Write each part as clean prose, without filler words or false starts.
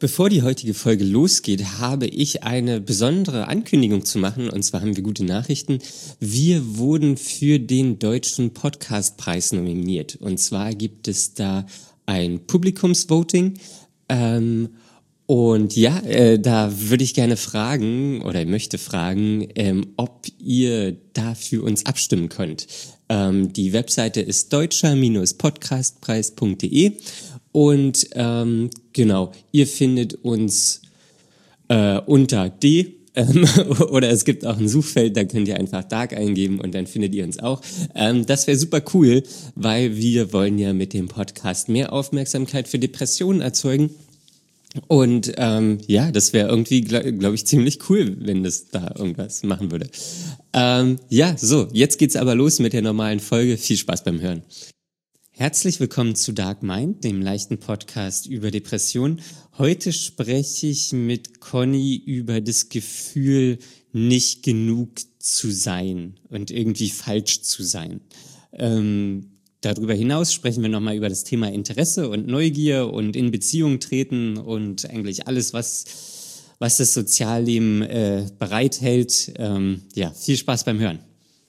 Bevor die heutige Folge losgeht, habe ich eine besondere Ankündigung zu machen. Und zwar haben wir gute Nachrichten. Wir wurden für den Deutschen Podcastpreis nominiert. Und zwar gibt es da ein Publikumsvoting. Und ja, da würde ich gerne fragen oder möchte fragen, ob ihr da für uns abstimmen könnt. Die Webseite ist deutscher-podcastpreis.de. Und genau, ihr findet uns unter D oder es gibt auch ein Suchfeld, da könnt ihr einfach Dark eingeben und dann findet ihr uns auch. Das wäre super cool, weil wir wollen ja mit dem Podcast mehr Aufmerksamkeit für Depressionen erzeugen. Und ja, das wäre irgendwie, glaube ich, ziemlich cool, wenn das da irgendwas machen würde. Ja, so, jetzt geht's aber los mit der normalen Folge. Viel Spaß beim Hören. Herzlich willkommen zu Dark Mind, dem leichten Podcast über Depressionen. Heute spreche ich mit Conny über das Gefühl, nicht genug zu sein und irgendwie falsch zu sein. Darüber hinaus sprechen wir nochmal über das Thema Interesse und Neugier und in Beziehung treten und eigentlich alles, was das Sozialleben bereithält. Ja, viel Spaß beim Hören.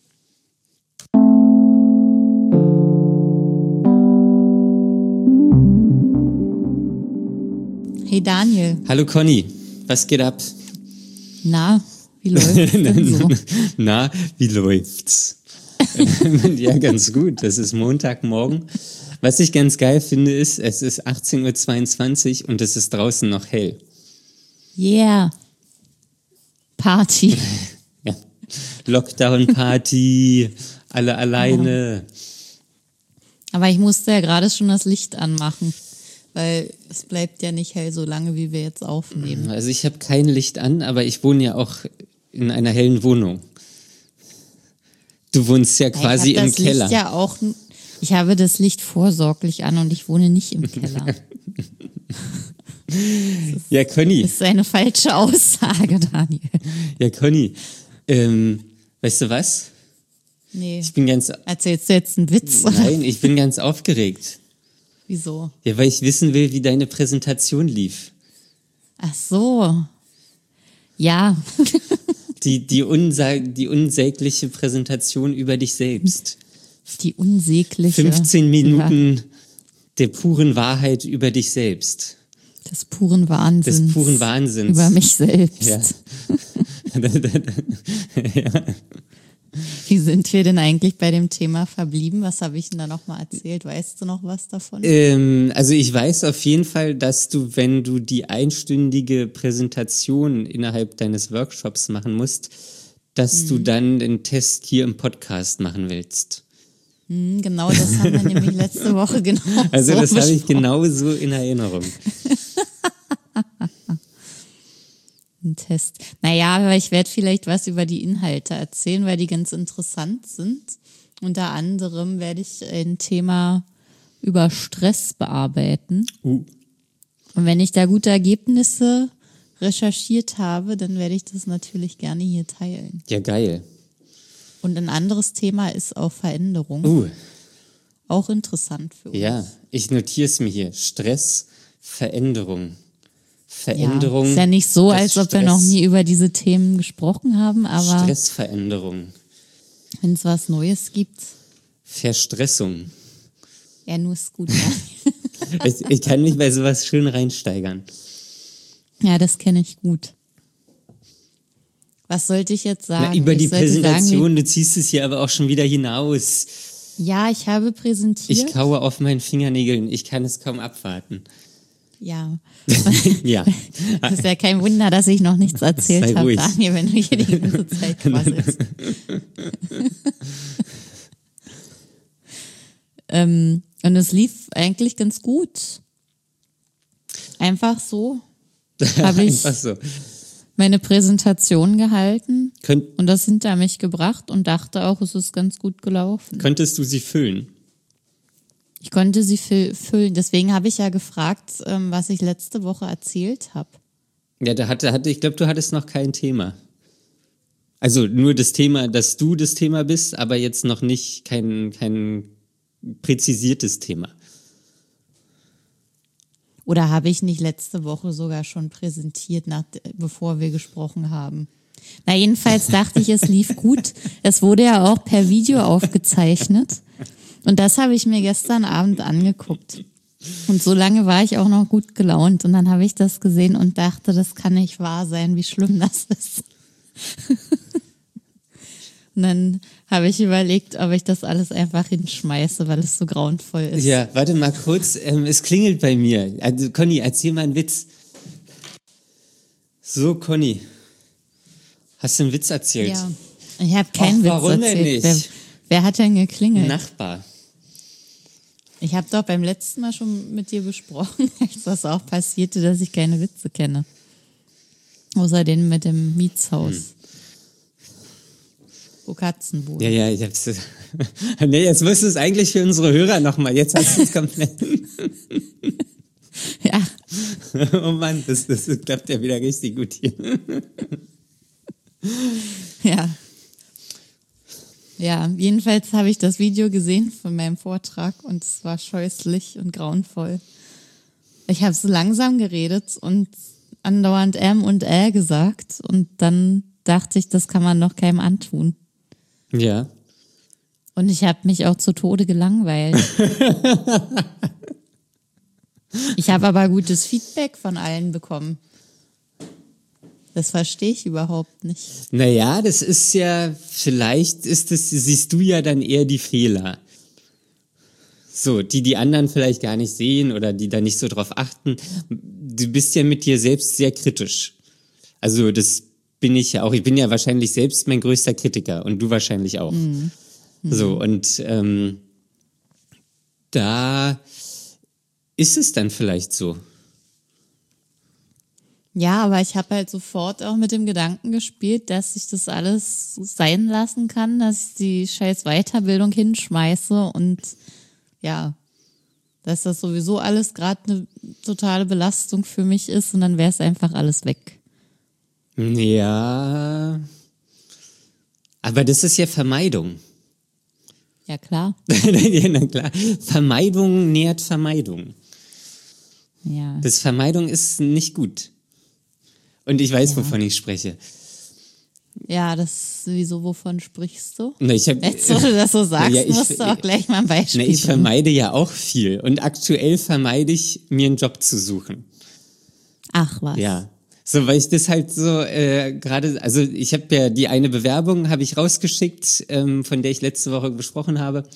Hey Daniel. Hallo Conny, was geht ab? Na, wie läuft's denn so? Na, wie läuft's? Ja, ganz gut. Das ist Montagmorgen. Was ich ganz geil finde, ist, es ist 18:22 Uhr und es ist draußen noch hell. Yeah. Party. Ja. Lockdown-Party, alle alleine. Aber ich musste ja gerade schon das Licht anmachen, weil es bleibt ja nicht hell, so lange wie wir jetzt aufnehmen. Also ich habe kein Licht an, aber ich wohne ja auch in einer hellen Wohnung. Du wohnst ja quasi im Keller. Ich habe das Licht vorsorglich an und ich wohne nicht im Keller. Ja, Conny. Das ist eine falsche Aussage, Daniel. Ja, Conny, weißt du was? Nee. Erzählst du jetzt einen Witz? Nein, ich bin ganz aufgeregt. Wieso? Ja, weil ich wissen will, wie deine Präsentation lief. Ach so. Ja. Die unsägliche Präsentation über dich selbst. Die unsägliche. 15 Minuten der puren Wahrheit über dich selbst. Des puren Wahnsinns. Über mich selbst. Ja. Ja. Wie sind wir denn eigentlich bei dem Thema verblieben? Was habe ich denn da nochmal erzählt? Weißt du noch was davon? Also ich weiß auf jeden Fall, dass du, wenn du die einstündige Präsentation innerhalb deines Workshops machen musst, dass du dann den Test hier im Podcast machen willst. Genau, das haben wir nämlich letzte Woche genau Also so das habe ich besprochen. genauso in Erinnerung. Ein Test. Naja, aber ich werde vielleicht was über die Inhalte erzählen, weil die ganz interessant sind. Unter anderem werde ich ein Thema über Stress bearbeiten. Und wenn ich da gute Ergebnisse recherchiert habe, dann werde ich das natürlich gerne hier teilen. Ja, geil. Und ein anderes Thema ist auch Veränderung. Auch interessant für uns. Ja, ich notiere es mir hier. Stress, Veränderung. Ja, ist ja nicht so, als ob wir noch nie über diese Themen gesprochen haben, aber Stressveränderung. Wenn es was Neues gibt. Verstressung. Ja, nur ist gut. Ich kann mich bei sowas schön reinsteigern. Ja, das kenne ich gut. Was sollte ich jetzt sagen? Na, über die Präsentation, du ziehst es hier aber auch schon wieder hinaus. Ja, ich habe präsentiert. Ich kaue auf meinen Fingernägeln, ich kann es kaum abwarten. Ja. Ja. Das ist ja kein Wunder, dass ich noch nichts erzählt habe, Daniel, wenn du hier die ganze Zeit quasselst. Und es lief eigentlich ganz gut. Einfach so habe ich meine Präsentation gehalten und das hinter mich gebracht und dachte auch, es ist ganz gut gelaufen. Könntest du sie füllen? Ich konnte sie füllen. Deswegen habe ich ja gefragt, was ich letzte Woche erzählt habe. Ja, ich glaube, du hattest noch kein Thema. Also nur das Thema, dass du das Thema bist, aber jetzt noch nicht kein präzisiertes Thema. Oder habe ich nicht letzte Woche sogar schon präsentiert, bevor wir gesprochen haben? Na, jedenfalls dachte ich, es lief gut. Es wurde ja auch per Video aufgezeichnet. Und das habe ich mir gestern Abend angeguckt. Und so lange war ich auch noch gut gelaunt. Und dann habe ich das gesehen und dachte, das kann nicht wahr sein, wie schlimm das ist. Und dann habe ich überlegt, ob ich das alles einfach hinschmeiße, weil es so grauenvoll ist. Ja, warte mal kurz, es klingelt bei mir. Also Conny, erzähl mal einen Witz. So, Conny, hast du einen Witz erzählt? Ja, ich habe keinen Witz warum erzählt. denn nicht? Wer hat denn geklingelt? Nachbar. Ich habe doch beim letzten Mal schon mit dir besprochen, als das auch passierte, dass ich keine Witze kenne. Außer den mit dem Mietshaus. Wo Katzen wohnen. Ja, ich hab's. Nee, jetzt musst du es eigentlich für unsere Hörer nochmal. Jetzt hast du es komplett. Ja. Oh Mann, das klappt ja wieder richtig gut hier. Ja. Ja, jedenfalls habe ich das Video gesehen von meinem Vortrag und es war scheußlich und grauenvoll. Ich habe so langsam geredet und andauernd und gesagt und dann dachte ich, das kann man noch keinem antun. Ja. Und ich habe mich auch zu Tode gelangweilt. Ich habe aber gutes Feedback von allen bekommen. Das verstehe ich überhaupt nicht. Naja, das ist ja, vielleicht siehst du ja dann eher die Fehler. So, die anderen vielleicht gar nicht sehen oder die da nicht so drauf achten. Du bist ja mit dir selbst sehr kritisch. Also das bin ich ja auch. Ich bin ja wahrscheinlich selbst mein größter Kritiker und du wahrscheinlich auch. Mhm. So, und da ist es dann vielleicht so. Ja, aber ich habe halt sofort auch mit dem Gedanken gespielt, dass ich das alles sein lassen kann, dass ich die scheiß Weiterbildung hinschmeiße und ja, dass das sowieso alles gerade eine totale Belastung für mich ist und dann wäre es einfach alles weg. Ja, aber das ist ja Vermeidung. Ja, klar. Ja, na klar. Vermeidung nährt Vermeidung. Ja. Das Vermeidung ist nicht gut. Und ich weiß, wovon ich spreche. Ja, wovon sprichst du? Na, Jetzt, wo du das so sagst, ja, musst du auch gleich mal ein Beispiel ich bringen. vermeide ja auch viel. Und aktuell vermeide ich, mir einen Job zu suchen. Ach was. Ja. So, weil ich das halt so gerade, also ich habe ja die eine Bewerbung, habe ich rausgeschickt, von der ich letzte Woche gesprochen habe.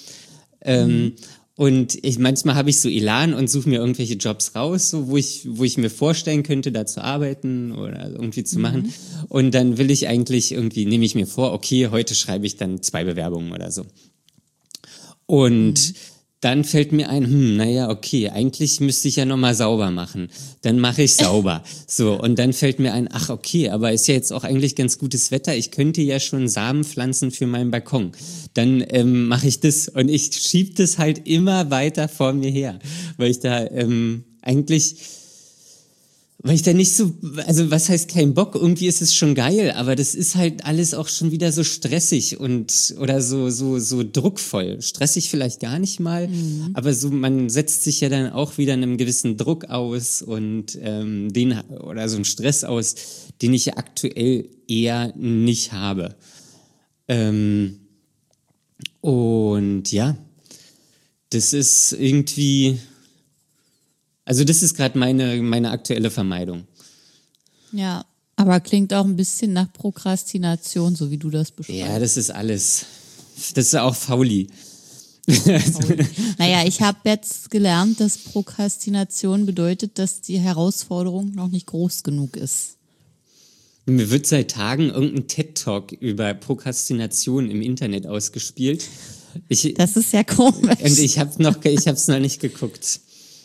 Und manchmal habe ich so Elan und suche mir irgendwelche Jobs raus, so wo ich mir vorstellen könnte, da zu arbeiten oder irgendwie zu machen. Und dann nehme ich mir vor, okay, heute schreibe ich dann 2 Bewerbungen oder so. Und dann fällt mir ein, naja, okay, eigentlich müsste ich ja nochmal sauber machen. Dann mache ich sauber. So, und dann fällt mir ein, ach okay, aber ist ja jetzt auch eigentlich ganz gutes Wetter. Ich könnte ja schon Samen pflanzen für meinen Balkon. Dann mache ich das und ich schiebe das halt immer weiter vor mir her, weil ich da weil ich da nicht so, also was heißt kein Bock, irgendwie ist es schon geil, aber das ist halt alles auch schon wieder so stressig oder so druckvoll. Stressig vielleicht gar nicht mal, aber so, man setzt sich ja dann auch wieder einem gewissen Druck aus und oder so einen Stress aus, den ich ja aktuell eher nicht habe. Und ja, das ist irgendwie, also das ist gerade meine aktuelle Vermeidung. Ja, aber klingt auch ein bisschen nach Prokrastination, so wie du das beschreibst. Ja, das ist alles. Das ist auch Fauli. Naja, ich habe jetzt gelernt, dass Prokrastination bedeutet, dass die Herausforderung noch nicht groß genug ist. Mir wird seit Tagen irgendein TED-Talk über Prokrastination im Internet ausgespielt. Das ist ja komisch. Und ich hab's noch nicht geguckt.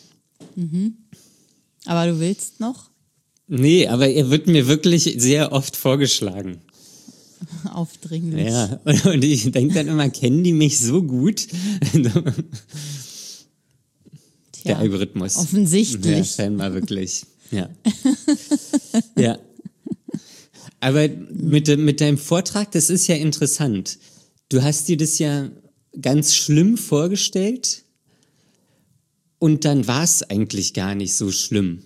Aber du willst noch? Nee, aber er wird mir wirklich sehr oft vorgeschlagen. Aufdringlich. Ja, und ich denke dann immer, kennen die mich so gut? Der Algorithmus. Offensichtlich. Ja, scheinbar wirklich. Ja. Ja. Aber mit deinem Vortrag, das ist ja interessant. Du hast dir das ja ganz schlimm vorgestellt und dann war es eigentlich gar nicht so schlimm.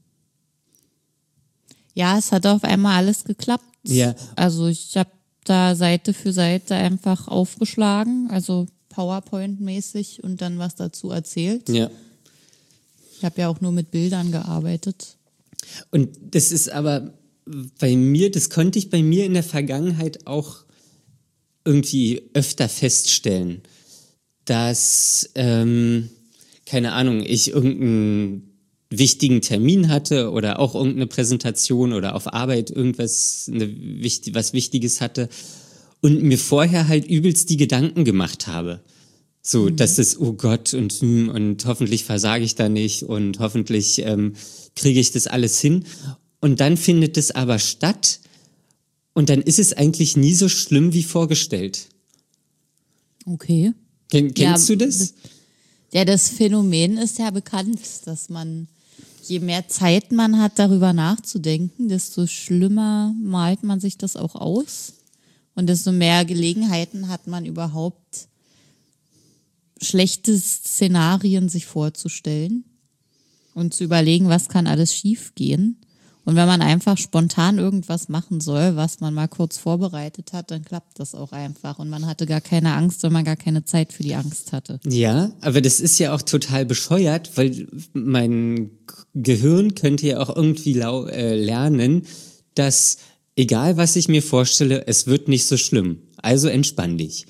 Ja, es hat auf einmal alles geklappt. Ja. Also ich habe da Seite für Seite einfach aufgeschlagen, also PowerPoint-mäßig und dann was dazu erzählt. Ja. Ich habe ja auch nur mit Bildern gearbeitet. Und das ist aber bei mir, das konnte ich bei mir in der Vergangenheit auch irgendwie öfter feststellen, dass, keine Ahnung, ich irgendeinen wichtigen Termin hatte oder auch irgendeine Präsentation oder auf Arbeit irgendwas, was Wichtiges hatte und mir vorher halt übelst die Gedanken gemacht habe. So, dass es, oh Gott, und hoffentlich versage ich da nicht und hoffentlich kriege ich das alles hin. Und dann findet es aber statt und dann ist es eigentlich nie so schlimm wie vorgestellt. Okay. Kennst du das? Ja, das Phänomen ist ja bekannt, dass man, je mehr Zeit man hat, darüber nachzudenken, desto schlimmer malt man sich das auch aus. Und desto mehr Gelegenheiten hat man überhaupt, schlechte Szenarien sich vorzustellen und zu überlegen, was kann alles schiefgehen. Und wenn man einfach spontan irgendwas machen soll, was man mal kurz vorbereitet hat, dann klappt das auch einfach. Und man hatte gar keine Angst, weil man gar keine Zeit für die Angst hatte. Ja, aber das ist ja auch total bescheuert, weil mein Gehirn könnte ja auch irgendwie lernen, dass egal was ich mir vorstelle, es wird nicht so schlimm. Also entspann dich.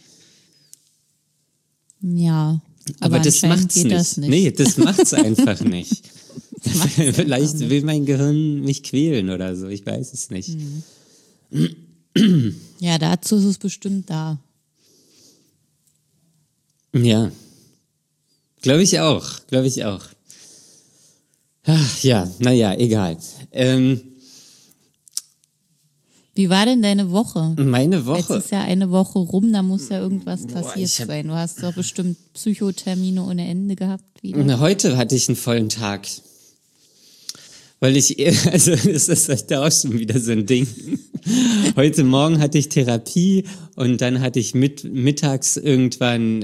Ja, Aber das anscheinend macht's geht nicht. das nicht. Nee, das macht's einfach nicht. macht's einfach Vielleicht nicht. will mein Gehirn mich quälen oder so, ich weiß es nicht. Ja, dazu ist es bestimmt da. Ja, glaube ich auch. Ach, ja, naja, egal. Wie war denn deine Woche? Meine Jetzt Woche, ist ja eine Woche rum, da muss ja irgendwas passiert ich hab- sein. Du hast doch bestimmt Psychotermine ohne Ende gehabt wieder. heute hatte ich einen vollen Tag. Weil also das ist halt auch schon wieder so ein Ding. Heute Morgen hatte ich Therapie und dann hatte ich mittags irgendwann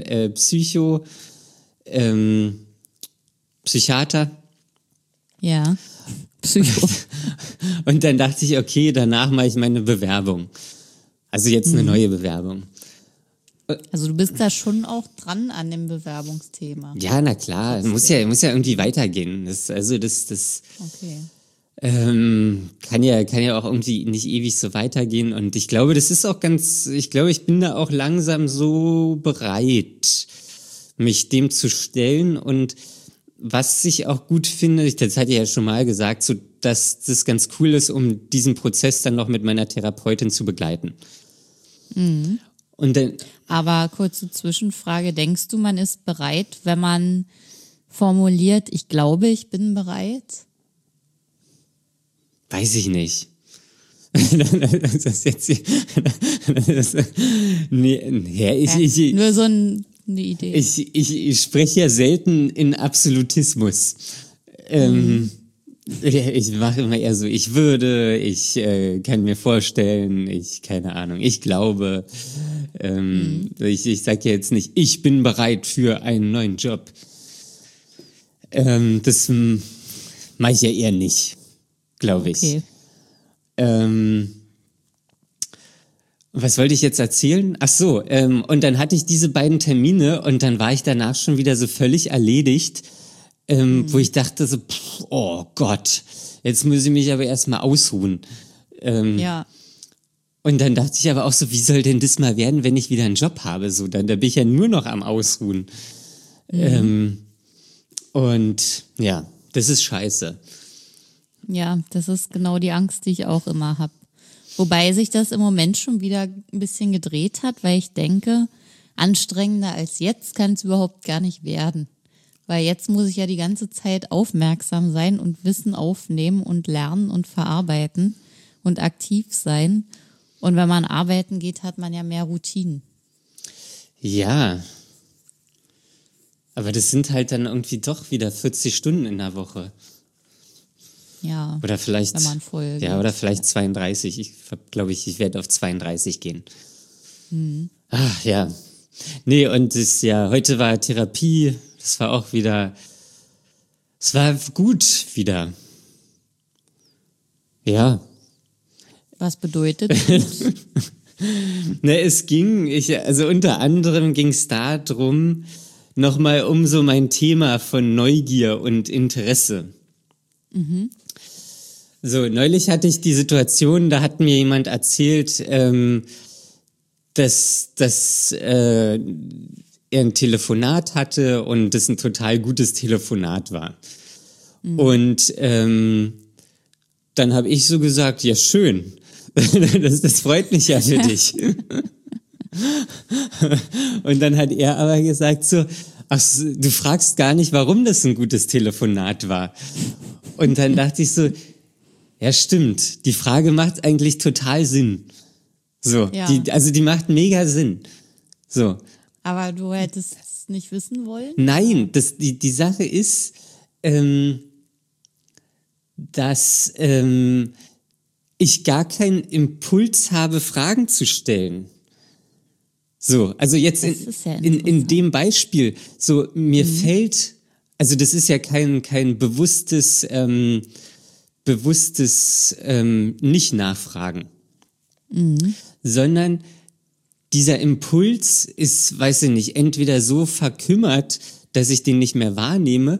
Psychiater. Ja, Psycho. Und dann dachte ich, okay, danach mache ich meine Bewerbung. Also jetzt eine neue Bewerbung. Also du bist da schon auch dran an dem Bewerbungsthema. Ja, na klar, muss ja irgendwie weitergehen. Das Okay. kann ja auch irgendwie nicht ewig so weitergehen. Und ich glaube, ich bin da auch langsam so bereit, mich dem zu stellen. Und was ich auch gut finde, das hatte ich ja schon mal gesagt, so, dass das ganz cool ist, um diesen Prozess dann noch mit meiner Therapeutin zu begleiten. Und dann, Aber kurze Zwischenfrage, denkst du, man ist bereit, wenn man formuliert, ich glaube, ich bin bereit? weiß ich nicht. Das ist jetzt Nur so eine Idee. ich spreche ja selten in Absolutismus. Ich mache immer eher so, ich würde, ich kann mir vorstellen, keine Ahnung, ich glaube. Ich sage jetzt nicht, ich bin bereit für einen neuen Job. Das mache ich ja eher nicht, glaube ich. Okay. Was wollte ich jetzt erzählen? Ach so, und dann hatte ich diese beiden Termine und dann war ich danach schon wieder so völlig erledigt, wo ich dachte so, oh Gott, jetzt muss ich mich aber erstmal ausruhen. Ja. Und dann dachte ich aber auch so, wie soll denn das mal werden, wenn ich wieder einen Job habe? So, da bin ich ja nur noch am Ausruhen. Und ja, das ist scheiße. Ja, das ist genau die Angst, die ich auch immer habe. Wobei sich das im Moment schon wieder ein bisschen gedreht hat, weil ich denke, anstrengender als jetzt kann es überhaupt gar nicht werden. Weil jetzt muss ich ja die ganze Zeit aufmerksam sein und Wissen aufnehmen und lernen und verarbeiten und aktiv sein. Und wenn man arbeiten geht, hat man ja mehr Routinen. Ja. Aber das sind halt dann irgendwie doch wieder 40 Stunden in der Woche. Ja, Oder vielleicht, wenn man voll ja, geht. oder vielleicht 32. Ich glaube, ich werde auf 32 gehen. Ach, ja. Nee, und heute war Therapie. Das war auch wieder Es war gut wieder. Ja. Was bedeutet? Ne, also unter anderem ging es darum, nochmal um so mein Thema von Neugier und Interesse. So, neulich hatte ich die Situation, da hat mir jemand erzählt, dass er ein Telefonat hatte und das ein total gutes Telefonat war. Und dann habe ich so gesagt, ja schön, das freut mich ja für dich. Und dann hat er aber gesagt so, ach, du fragst gar nicht, warum das ein gutes Telefonat war. Und dann dachte ich so, ja stimmt, die Frage macht eigentlich total Sinn. So, Ja. die macht mega Sinn. So. Aber du hättest es nicht wissen wollen? Nein, die Sache ist, dass ich gar keinen Impuls habe, Fragen zu stellen. So, also jetzt Das ist ja in dem Beispiel, so mir fällt, also das ist ja kein bewusstes Nicht-Nachfragen, sondern dieser Impuls ist, weiß ich nicht, entweder so verkümmert, dass ich den nicht mehr wahrnehme,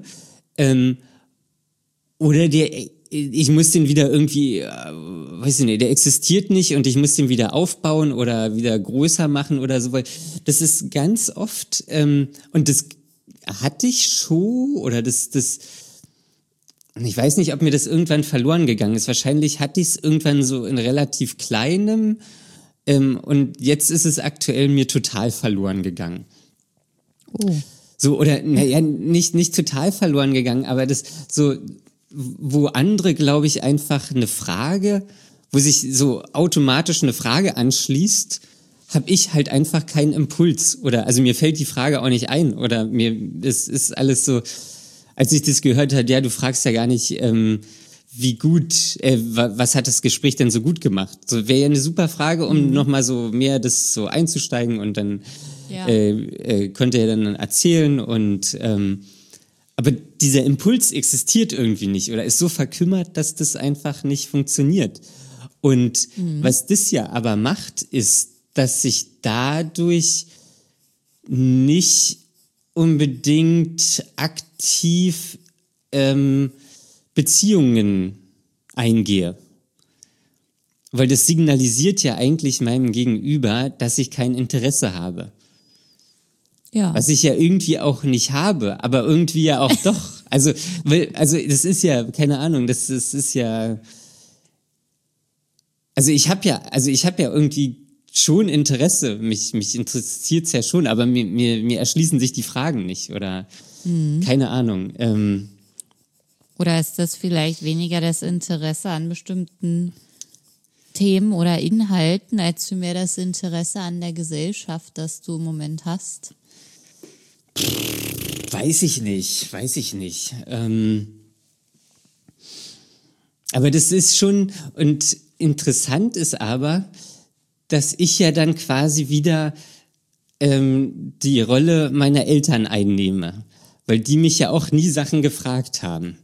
oder ich muss den wieder irgendwie, weiß ich nicht, der existiert nicht und ich muss den wieder aufbauen oder wieder größer machen oder so, weil das ist ganz oft, und das hatte ich schon, oder das, ich weiß nicht, ob mir das irgendwann verloren gegangen ist. Wahrscheinlich hatte ich es irgendwann so in relativ kleinem, und jetzt ist es aktuell mir total verloren gegangen. Oh. So, oder, naja, nicht total verloren gegangen, aber das so, wo andere, glaube ich, einfach eine Frage, wo sich so automatisch eine Frage anschließt, habe ich halt einfach keinen Impuls. Oder, also mir fällt die Frage auch nicht ein. Oder es ist alles so, als ich das gehört habe, ja, du fragst ja gar nicht, wie gut, was hat das Gespräch denn so gut gemacht? So wäre ja eine super Frage, um nochmal so mehr das so einzusteigen und dann könnte er dann erzählen und aber dieser Impuls existiert irgendwie nicht oder ist so verkümmert, dass das einfach nicht funktioniert. Und was das ja aber macht, ist, dass sich dadurch nicht unbedingt aktiv Beziehungen eingehe. Weil das signalisiert ja eigentlich meinem Gegenüber, dass ich kein Interesse habe. Ja. Was ich ja irgendwie auch nicht habe, aber irgendwie ja auch doch. Also das ist ja, keine Ahnung, das ist ja. Also ich habe ja irgendwie schon Interesse, mich interessiert's ja schon, aber mir erschließen sich die Fragen nicht oder keine Ahnung. Oder ist das vielleicht weniger das Interesse an bestimmten Themen oder Inhalten, als vielmehr das Interesse an der Gesellschaft, das du im Moment hast? Weiß ich nicht. Aber das ist schon, und interessant ist aber, dass ich ja dann quasi wieder die Rolle meiner Eltern einnehme, weil die mich ja auch nie Sachen gefragt haben.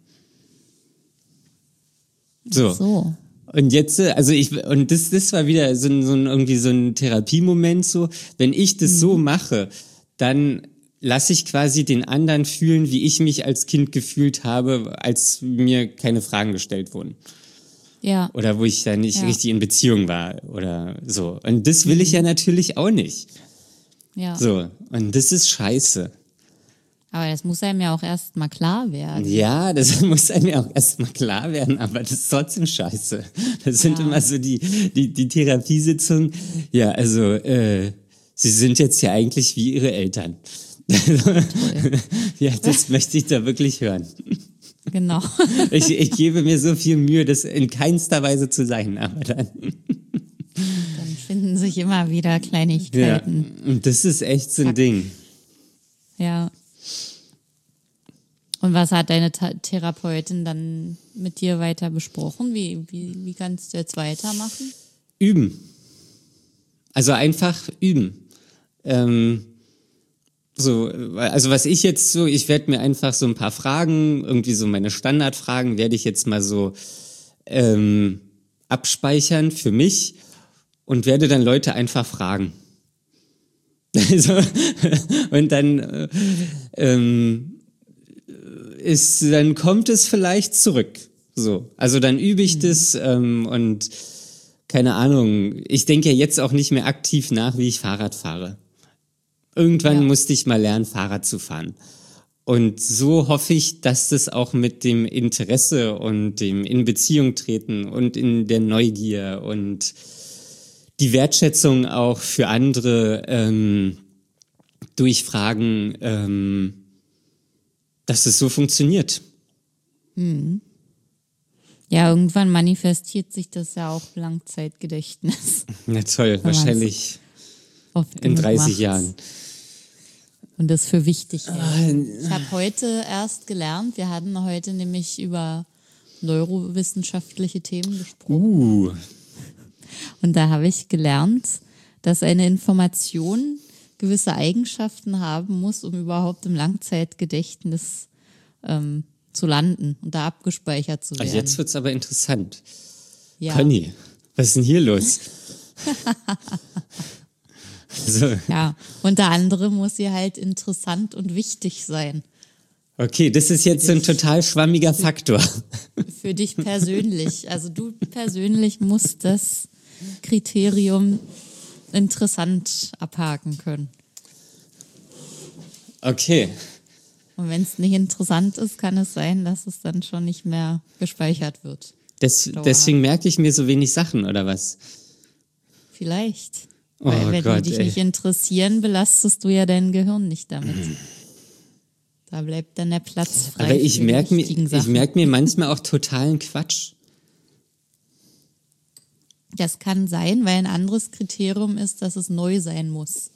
So. Und jetzt, also das war wieder so ein irgendwie so ein Therapiemoment so, wenn ich das so mache, dann lasse ich quasi den anderen fühlen, wie ich mich als Kind gefühlt habe, als mir keine Fragen gestellt wurden. Ja. Oder wo ich da nicht richtig in Beziehung war oder so. Und das will ich ja natürlich auch nicht. Ja. So. Und das ist scheiße. Aber das muss einem ja auch erst mal klar werden. Ja, das muss einem ja auch erst mal klar werden, aber das ist trotzdem scheiße. Das sind immer so die Therapiesitzungen. Ja, also, sie sind jetzt ja eigentlich wie ihre Eltern. Ja, das möchte ich da wirklich hören. Genau. Ich gebe mir so viel Mühe, das in keinster Weise zu sein, aber dann finden sich immer wieder Kleinigkeiten. Ja, und das ist echt so ein Ding. Ja. Und was hat deine Therapeutin dann mit dir weiter besprochen? Wie kannst du jetzt weitermachen? Üben. Also einfach üben. So, also was ich jetzt so, ich werde mir einfach so ein paar Fragen, irgendwie so meine Standardfragen, werde ich jetzt mal so abspeichern für mich und werde dann Leute einfach fragen. Also, und dann dann kommt es vielleicht zurück. So, also dann übe ich das und keine Ahnung. Ich denke ja jetzt auch nicht mehr aktiv nach, wie ich Fahrrad fahre. Irgendwann musste ich mal lernen, Fahrrad zu fahren. Und so hoffe ich, dass das auch mit dem Interesse und dem in Beziehung treten und in der Neugier und die Wertschätzung auch für andere durch Fragen, dass es so funktioniert. Ja, irgendwann manifestiert sich das ja auch im Langzeitgedächtnis. Na toll, wahrscheinlich Oft in 30 macht. Jahren. Und das für wichtig hält. Ich habe heute erst gelernt, wir hatten heute nämlich über neurowissenschaftliche Themen gesprochen. Und da habe ich gelernt, dass eine Information gewisse Eigenschaften haben muss, um überhaupt im Langzeitgedächtnis zu landen und da abgespeichert zu werden. Also jetzt wird's aber interessant. Ja. Conny, was ist denn hier los? So. Ja, unter anderem muss sie halt interessant und wichtig sein. Okay, das ist jetzt so ein total schwammiger Faktor. Für dich persönlich. Also du persönlich musst das Kriterium interessant abhaken können. Okay. Und wenn es nicht interessant ist, kann es sein, dass es dann schon nicht mehr gespeichert wird. Deswegen merke ich mir so wenig Sachen, oder was? Vielleicht. Oh Weil wenn Gott, die dich ey. nicht interessieren, belastest du ja dein Gehirn nicht damit. Da bleibt dann der Platz frei. Aber ich für die merke wichtigen Sachen. merk mir manchmal auch totalen Quatsch. Das kann sein, weil ein anderes Kriterium ist, dass es neu sein muss.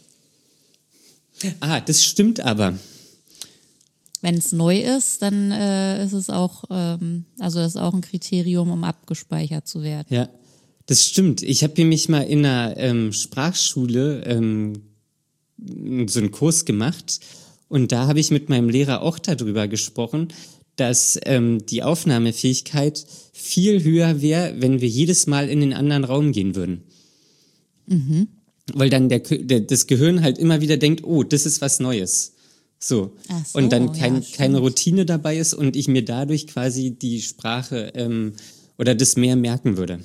Das stimmt aber. Wenn es neu ist, dann ist es auch, also das ist auch ein Kriterium, um abgespeichert zu werden. Ja, das stimmt. Ich habe nämlich mal in einer Sprachschule so einen Kurs gemacht und da habe ich mit meinem Lehrer auch darüber gesprochen, dass die Aufnahmefähigkeit viel höher wäre, wenn wir jedes Mal in den anderen Raum gehen würden. Weil dann das Gehirn halt immer wieder denkt, oh, das ist was Neues. So. Ach so, Und dann ja, keine stimmt. Routine dabei ist und ich mir dadurch quasi die Sprache oder das mehr merken würde.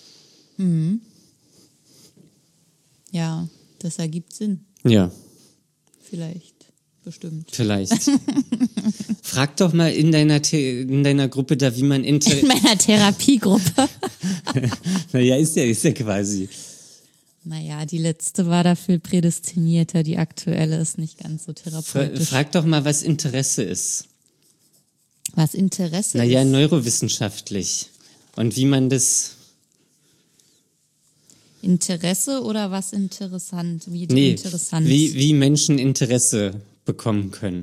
Ja, das ergibt Sinn. Ja, Vielleicht. Bestimmt. vielleicht. Frag doch mal in deiner Gruppe da, wie man In meiner Therapiegruppe. Naja, ist ja quasi. Naja, die letzte war dafür prädestinierter, die aktuelle ist nicht ganz so therapeutisch. Frag doch mal, was Interesse ist. Was Interesse Naja, ist. neurowissenschaftlich. Und wie man das. Interesse oder was interessant? Wie Nee, interessant? wie Menschen Interesse bekommen können.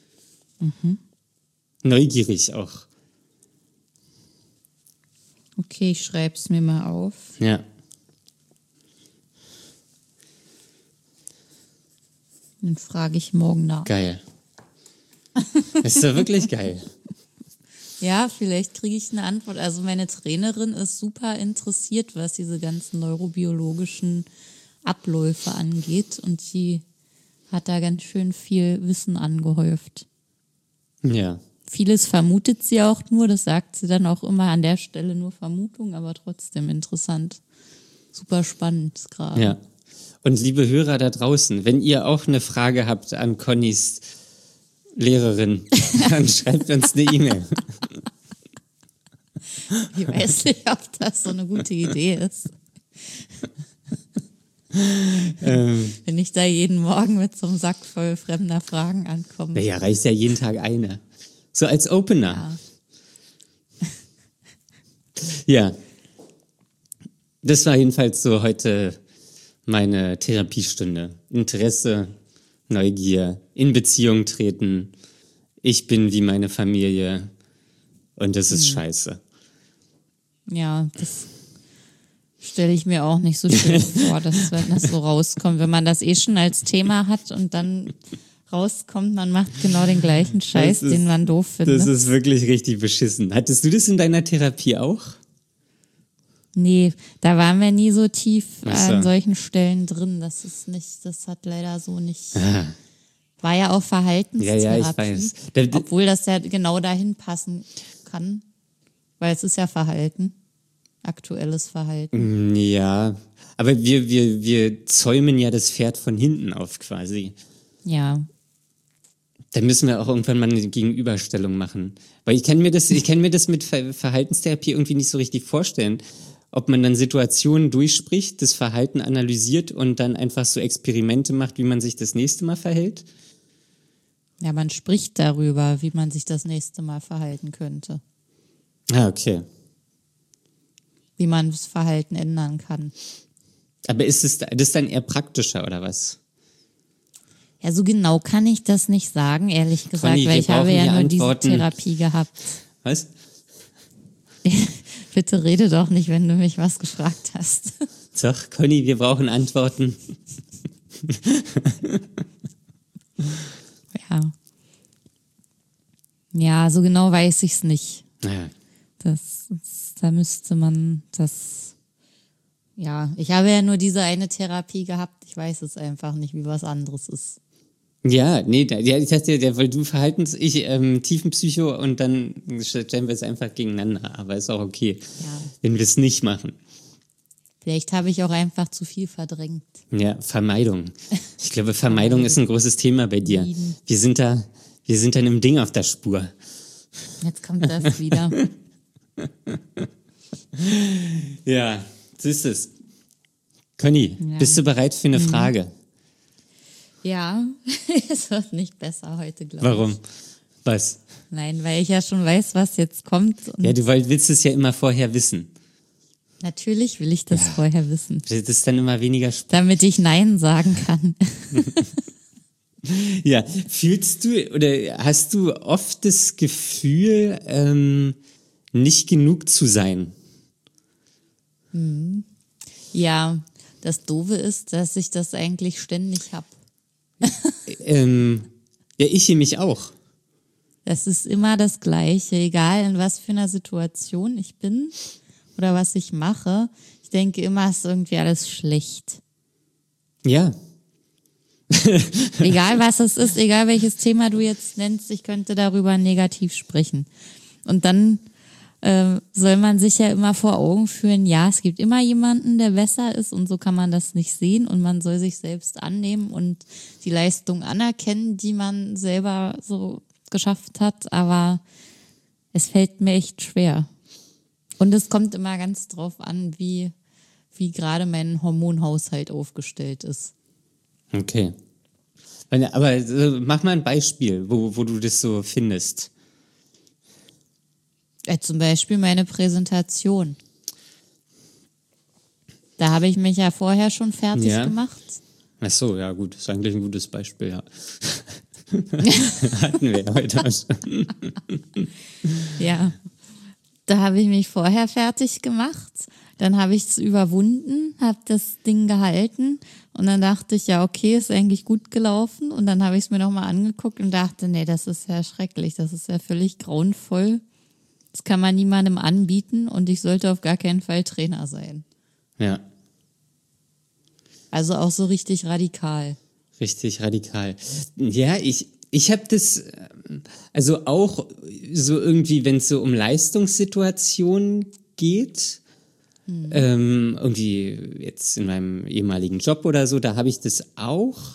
Neugierig auch. Okay, ich schreib's mir mal auf. Ja. Dann frage ich morgen nach. Geil. Das ist doch wirklich geil. Ja, vielleicht kriege ich eine Antwort. Also meine Trainerin ist super interessiert, was diese ganzen neurobiologischen Abläufe angeht. Und die hat da ganz schön viel Wissen angehäuft. Ja. Vieles vermutet sie auch nur, das sagt sie dann auch immer an der Stelle nur Vermutung, aber trotzdem interessant. Super spannend gerade. Ja. Und liebe Hörer da draußen, wenn ihr auch eine Frage habt an Connys Lehrerin, dann schreibt uns eine E-Mail. Ich weiß nicht, ob das so eine gute Idee ist. Wenn ich da jeden Morgen mit so einem Sack voll fremder Fragen ankomme. Naja, reicht ja jeden Tag eine. So als Opener. Ja. Das war jedenfalls so heute meine Therapiestunde. Interesse, Neugier, in Beziehung treten. Ich bin wie meine Familie und das ist scheiße. Ja, das Stelle ich mir auch nicht so schön vor, dass wenn das so rauskommt, wenn man das schon als Thema hat und dann rauskommt, man macht genau den gleichen Scheiß, den man doof findet. Das ist wirklich richtig beschissen. Hattest du das in deiner Therapie auch? Nee, da waren wir nie so tief Ach so. an solchen Stellen drin. Das hat leider so nicht. War ja auch Verhaltenstherapie. Ja, ich weiß. Obwohl das ja genau dahin passen kann. Weil es ist ja Verhalten. Aktuelles Verhalten. Ja, aber wir zäumen ja das Pferd von hinten auf quasi. Ja. Da müssen wir auch irgendwann mal eine Gegenüberstellung machen. Weil ich kann mir das mit Verhaltenstherapie irgendwie nicht so richtig vorstellen. Ob man dann Situationen durchspricht, das Verhalten analysiert und dann einfach so Experimente macht, wie man sich das nächste Mal verhält. Ja, man spricht darüber, wie man sich das nächste Mal verhalten könnte. Ah, okay. Wie man das Verhalten ändern kann. Aber ist das dann eher praktischer oder was? Ja, so genau kann ich das nicht sagen, ehrlich gesagt, Conny, weil ich habe ja nur diese Antworten. Therapie gehabt. Was? Bitte rede doch nicht, wenn du mich was gefragt hast. Doch, Conny, wir brauchen Antworten. Ja. Ja, so genau weiß ich's nicht. Ja. Da müsste man das. Ja, ich habe ja nur diese eine Therapie gehabt. Ich weiß es einfach nicht, wie was anderes ist. Ja, nee, ich dachte, weil du Tiefenpsycho und dann stellen wir es einfach gegeneinander. Aber ist auch okay, wenn wir es nicht machen. Vielleicht habe ich auch einfach zu viel verdrängt. Ja, Vermeidung. Ich glaube, Vermeidung ist ein großes Thema bei dir. Wir sind da einem Ding auf der Spur. Jetzt kommt das wieder. Ja, so ist es. Conny, bist du bereit für eine Frage? Ja, es wird nicht besser heute, glaube ich. Warum? Was? Nein, weil ich ja schon weiß, was jetzt kommt. Und Ja, du willst es ja immer vorher wissen. natürlich will ich das vorher wissen, Das ist dann immer weniger spannend. damit ich Nein sagen kann. Ja, fühlst du oder hast du oft das Gefühl, nicht genug zu sein? Ja, das Doofe ist, dass ich das eigentlich ständig habe. Ja, ich mich auch. Das ist immer das Gleiche, egal in was für einer Situation ich bin oder was ich mache. Ich denke immer, es ist irgendwie alles schlecht. Ja. Egal was es ist, egal welches Thema du jetzt nennst, ich könnte darüber negativ sprechen. Und dann soll man sich ja immer vor Augen führen, ja, es gibt immer jemanden, der besser ist und so kann man das nicht sehen und man soll sich selbst annehmen und die Leistung anerkennen, die man selber so geschafft hat, aber es fällt mir echt schwer. Und es kommt immer ganz drauf an, wie gerade mein Hormonhaushalt aufgestellt ist. Okay. Aber mach mal ein Beispiel, wo du das so findest. Zum Beispiel meine Präsentation. Da habe ich mich ja vorher schon fertig gemacht. Ach so, ja gut, das ist eigentlich ein gutes Beispiel, ja. Hatten wir ja heute auch schon. Ja, da habe ich mich vorher fertig gemacht. Dann habe ich es überwunden, habe das Ding gehalten und dann dachte ich, ja okay, ist eigentlich gut gelaufen. Und dann habe ich es mir nochmal angeguckt und dachte, nee, das ist ja schrecklich, das ist ja völlig grauenvoll. Das kann man niemandem anbieten und ich sollte auf gar keinen Fall Trainer sein. Ja. Also auch so richtig radikal. Richtig radikal. Ja, ich habe das, also auch so irgendwie, wenn es so um Leistungssituationen geht, irgendwie jetzt in meinem ehemaligen Job oder so, da habe ich das auch.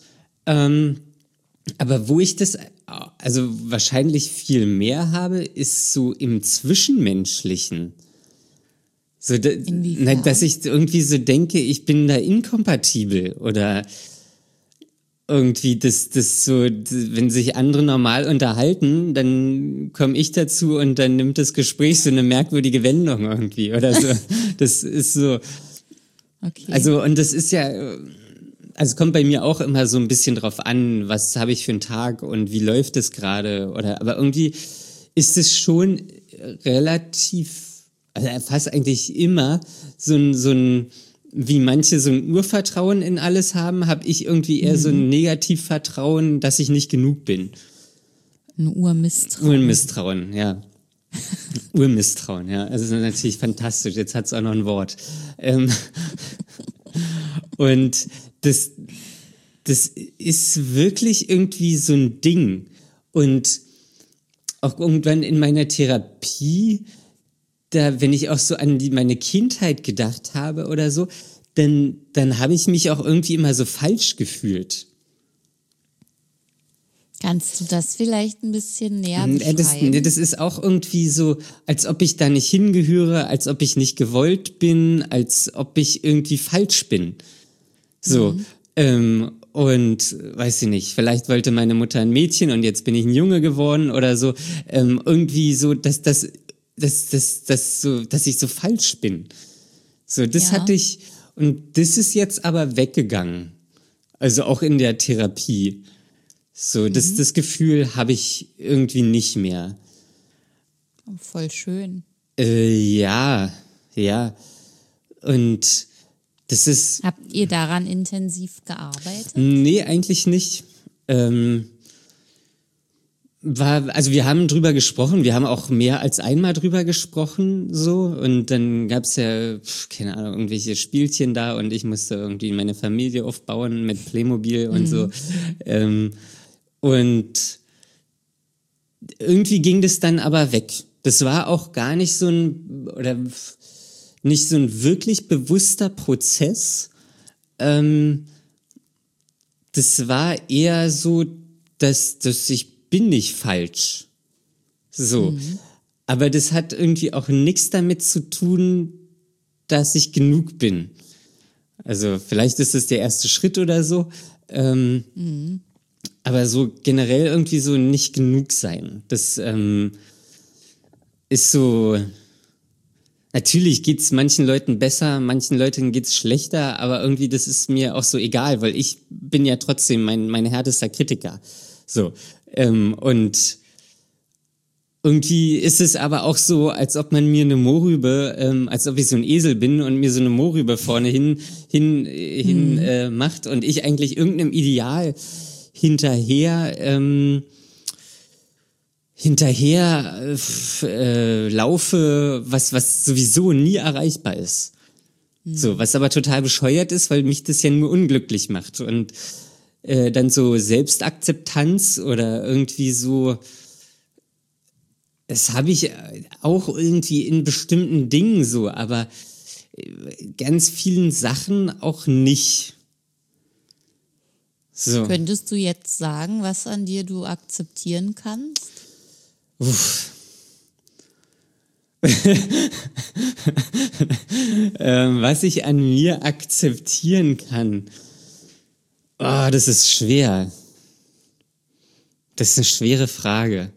Aber wo ich das also wahrscheinlich viel mehr habe, ist so im Zwischenmenschlichen. So, dass ich irgendwie so denke, ich bin da inkompatibel oder irgendwie das so, wenn sich andere normal unterhalten, dann komme ich dazu und dann nimmt das Gespräch so eine merkwürdige Wendung irgendwie oder so. Das ist so. Okay. Also, und das ist ja, also kommt bei mir auch immer so ein bisschen drauf an, was habe ich für einen Tag und wie läuft es gerade oder, aber irgendwie ist es schon relativ, also fast eigentlich immer so ein, wie manche so ein Urvertrauen in alles haben, habe ich irgendwie eher so ein Negativvertrauen, dass ich nicht genug bin. Ein Urmisstrauen. Urmisstrauen, ja. Urmisstrauen, ja. Also das ist natürlich fantastisch. Jetzt hat es auch noch ein Wort. Und das ist wirklich irgendwie so ein Ding. Und auch irgendwann in meiner Therapie, da, wenn ich auch so an meine Kindheit gedacht habe oder so, dann habe ich mich auch irgendwie immer so falsch gefühlt. Kannst du das vielleicht ein bisschen näher beschreiben? Das ist auch irgendwie so, als ob ich da nicht hingehöre, als ob ich nicht gewollt bin, als ob ich irgendwie falsch bin. So, und weiß ich nicht, vielleicht wollte meine Mutter ein Mädchen und jetzt bin ich ein Junge geworden oder so. Irgendwie so, dass ich so falsch bin. So, das hatte ich, und das ist jetzt aber weggegangen. Also auch in der Therapie. So, das Gefühl habe ich irgendwie nicht mehr. Voll schön. Ja. Und das ist... Habt ihr daran intensiv gearbeitet? Nee, eigentlich nicht. Also wir haben drüber gesprochen, wir haben auch mehr als einmal drüber gesprochen, so, und dann gab's ja, keine Ahnung, irgendwelche Spielchen da und ich musste irgendwie meine Familie aufbauen mit Playmobil und so. Und irgendwie ging das dann aber weg. Das war auch gar nicht so nicht so ein wirklich bewusster Prozess. Das war eher so, dass ich bin nicht falsch. So. Aber das hat irgendwie auch nichts damit zu tun, dass ich genug bin. Also vielleicht ist es der erste Schritt oder so. Aber so generell irgendwie so nicht genug sein. Das ist so... Natürlich geht's manchen Leuten besser, manchen Leuten geht's schlechter, aber irgendwie das ist mir auch so egal, weil ich bin ja trotzdem mein härtester Kritiker. So, und irgendwie ist es aber auch so, als ob man mir eine Mohrrübe, als ob ich so ein Esel bin und mir so eine Mohrrübe vorne hin macht und ich eigentlich irgendeinem Ideal hinterher laufe, was sowieso nie erreichbar ist. So, was aber total bescheuert ist, weil mich das ja nur unglücklich macht. Und dann so Selbstakzeptanz oder irgendwie so, das habe ich auch irgendwie in bestimmten Dingen so, aber ganz vielen Sachen auch nicht. So. Könntest du jetzt sagen, was an dir du akzeptieren kannst? Was ich an mir akzeptieren kann. Oh, das ist schwer. Das ist eine schwere Frage.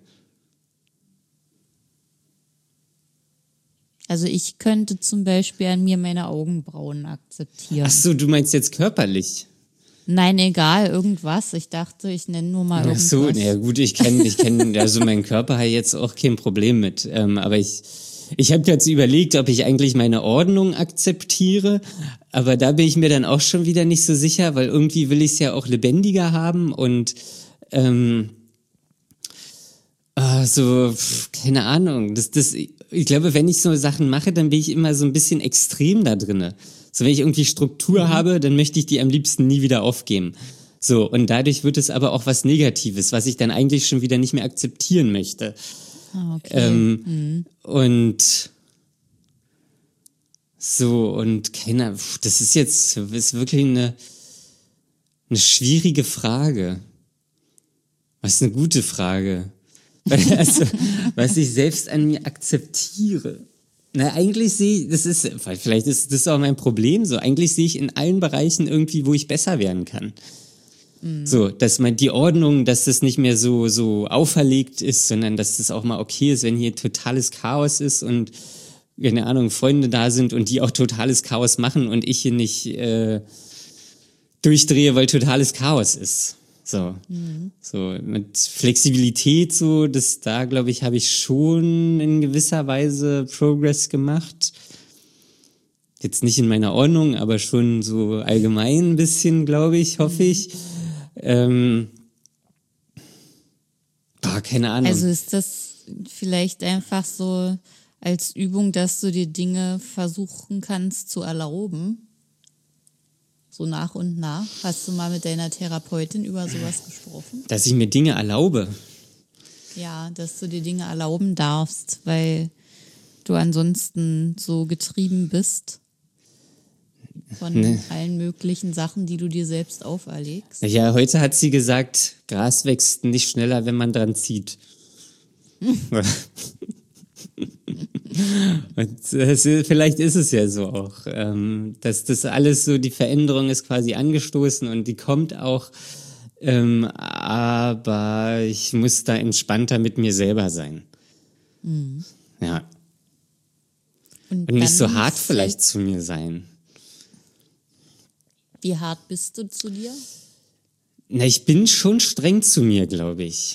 Also ich könnte zum Beispiel an mir meine Augenbrauen akzeptieren. Ach so, du meinst jetzt körperlich? Nein, egal, irgendwas. Ich dachte, ich nenne nur mal irgendwas. Ach so, ja gut, ich kenn also meinen Körper hat jetzt auch kein Problem mit. Aber ich habe jetzt überlegt, ob ich eigentlich meine Ordnung akzeptiere. Aber da bin ich mir dann auch schon wieder nicht so sicher, weil irgendwie will ich es ja auch lebendiger haben und keine Ahnung. Ich glaube, wenn ich so Sachen mache, dann bin ich immer so ein bisschen extrem da drinne. So, wenn ich irgendwie Struktur habe, dann möchte ich die am liebsten nie wieder aufgeben. So, und dadurch wird es aber auch was Negatives, was ich dann eigentlich schon wieder nicht mehr akzeptieren möchte. Ah, okay. Und so, und keiner, das ist wirklich eine schwierige Frage. Was ist eine gute Frage? Also, was ich selbst an mir akzeptiere. Na, eigentlich vielleicht ist das auch mein Problem so. Eigentlich sehe ich in allen Bereichen irgendwie, wo ich besser werden kann. So, dass die Ordnung, dass das nicht mehr so auferlegt ist, sondern dass das auch mal okay ist, wenn hier totales Chaos ist und, keine Ahnung, Freunde da sind und die auch totales Chaos machen und ich hier nicht durchdrehe, weil totales Chaos ist. So, so mit Flexibilität, so, da glaube ich, habe ich schon in gewisser Weise Progress gemacht. Jetzt nicht in meiner Ordnung, aber schon so allgemein ein bisschen, glaube ich, hoffe ich. Keine Ahnung. Also ist das vielleicht einfach so als Übung, dass du dir Dinge versuchen kannst zu erlauben? So nach und nach. Hast du mal mit deiner Therapeutin über sowas gesprochen? Dass ich mir Dinge erlaube. Ja, dass du dir Dinge erlauben darfst, weil du ansonsten so getrieben bist von allen möglichen Sachen, die du dir selbst auferlegst. Ja, heute hat sie gesagt, Gras wächst nicht schneller, wenn man dran zieht. Und vielleicht ist es ja so auch, dass das alles so, die Veränderung ist quasi angestoßen und die kommt auch, aber ich muss da entspannter mit mir selber sein. Ja. Und nicht so hart vielleicht zu mir sein. Wie hart bist du zu dir? Na, ich bin schon streng zu mir, glaube ich.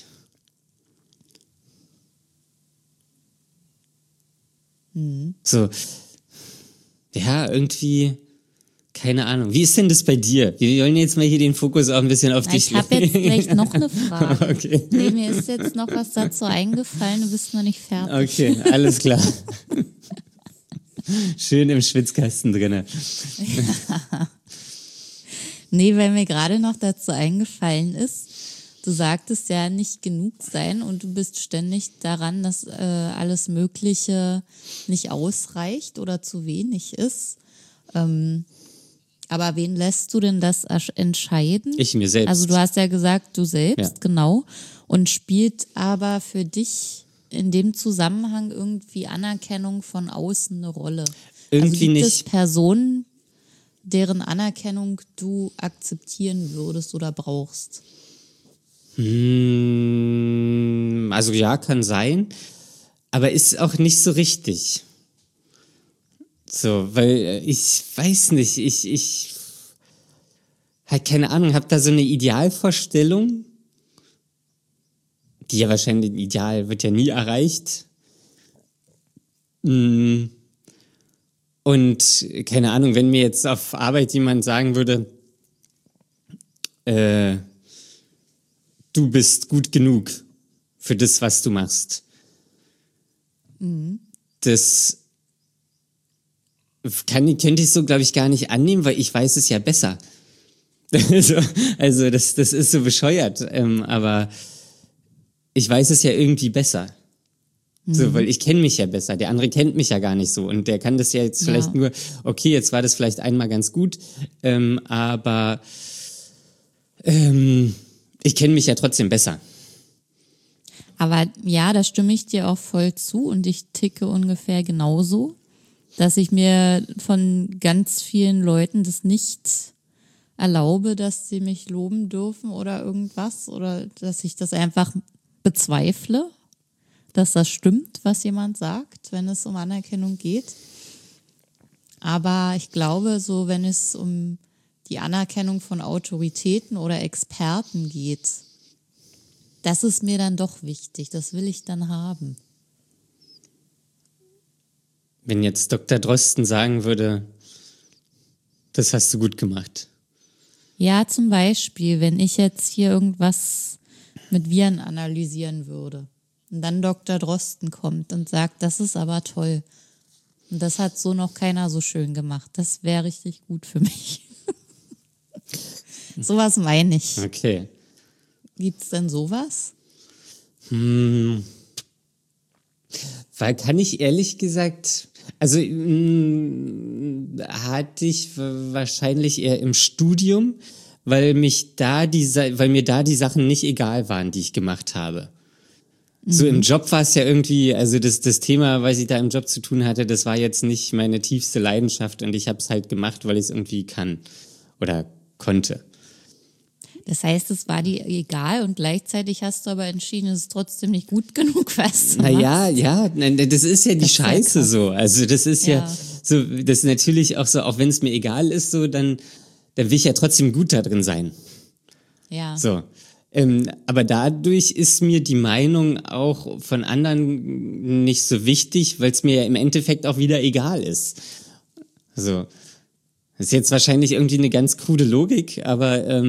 So, ja, irgendwie, keine Ahnung. Wie ist denn das bei dir? Wir wollen jetzt mal hier den Fokus auch ein bisschen auf dich legen. Ich habe jetzt gleich noch eine Frage. Okay. Nee, mir ist jetzt noch was dazu eingefallen, du bist noch nicht fertig. Okay, alles klar. Schön im Schwitzkasten drinne. Nee, weil mir gerade noch dazu eingefallen ist, du sagtest ja nicht genug sein und du bist ständig daran, dass alles Mögliche nicht ausreicht oder zu wenig ist. Aber wen lässt du denn das entscheiden? Ich, mir selbst. Also du hast ja gesagt, du selbst, Ja. genau. Und spielt aber für dich in dem Zusammenhang irgendwie Anerkennung von außen eine Rolle? Irgendwie also gibt nicht. es Personen, deren Anerkennung du akzeptieren würdest oder brauchst? Also ja, kann sein, aber ist auch nicht so richtig. So, weil ich weiß nicht, ich halt keine Ahnung, habe da so eine Idealvorstellung, die ja wahrscheinlich, ein Ideal wird ja nie erreicht. Und keine Ahnung, wenn mir jetzt auf Arbeit jemand sagen würde, du bist gut genug für das, was du machst. Das könnte ich so, glaube ich, gar nicht annehmen, weil ich weiß es ja besser. Also das ist so bescheuert, aber ich weiß es ja irgendwie besser. So, weil ich kenne mich ja besser. Der andere kennt mich ja gar nicht so. Und der kann das ja jetzt vielleicht nur, okay, jetzt war das vielleicht einmal ganz gut, aber ich kenne mich ja trotzdem besser. Aber ja, da stimme ich dir auch voll zu und ich ticke ungefähr genauso, dass ich mir von ganz vielen Leuten das nicht erlaube, dass sie mich loben dürfen oder irgendwas oder dass ich das einfach bezweifle, dass das stimmt, was jemand sagt, wenn es um Anerkennung geht. Aber ich glaube, so wenn es um die Anerkennung von Autoritäten oder Experten geht, das ist mir dann doch wichtig. Das will ich dann haben. Wenn jetzt Dr. Drosten sagen würde, das hast du gut gemacht. Ja, zum Beispiel, wenn ich jetzt hier irgendwas mit Viren analysieren würde und dann Dr. Drosten kommt und sagt, das ist aber toll und das hat so noch keiner so schön gemacht, das wäre richtig gut für mich. Sowas meine ich. Okay. Gibt's denn sowas? Weil kann ich ehrlich gesagt, also hatte ich wahrscheinlich eher im Studium, weil mir da die Sachen nicht egal waren, die ich gemacht habe. So im Job war es ja irgendwie, also das Thema, was ich da im Job zu tun hatte, das war jetzt nicht meine tiefste Leidenschaft und ich habe es halt gemacht, weil ich es irgendwie kann oder konnte. Das heißt, es war dir egal und gleichzeitig hast du aber entschieden, es ist trotzdem nicht gut genug, was du Naja, ja, das ist ja die Das ist ja Scheiße krass. so. Also das ist ja Ja. so, das ist natürlich auch so, auch wenn es mir egal ist, so, dann will ich ja trotzdem gut da drin sein. Ja. So. Aber dadurch ist mir die Meinung auch von anderen nicht so wichtig, weil es mir ja im Endeffekt auch wieder egal ist. So. Das ist jetzt wahrscheinlich irgendwie eine ganz krude Logik, aber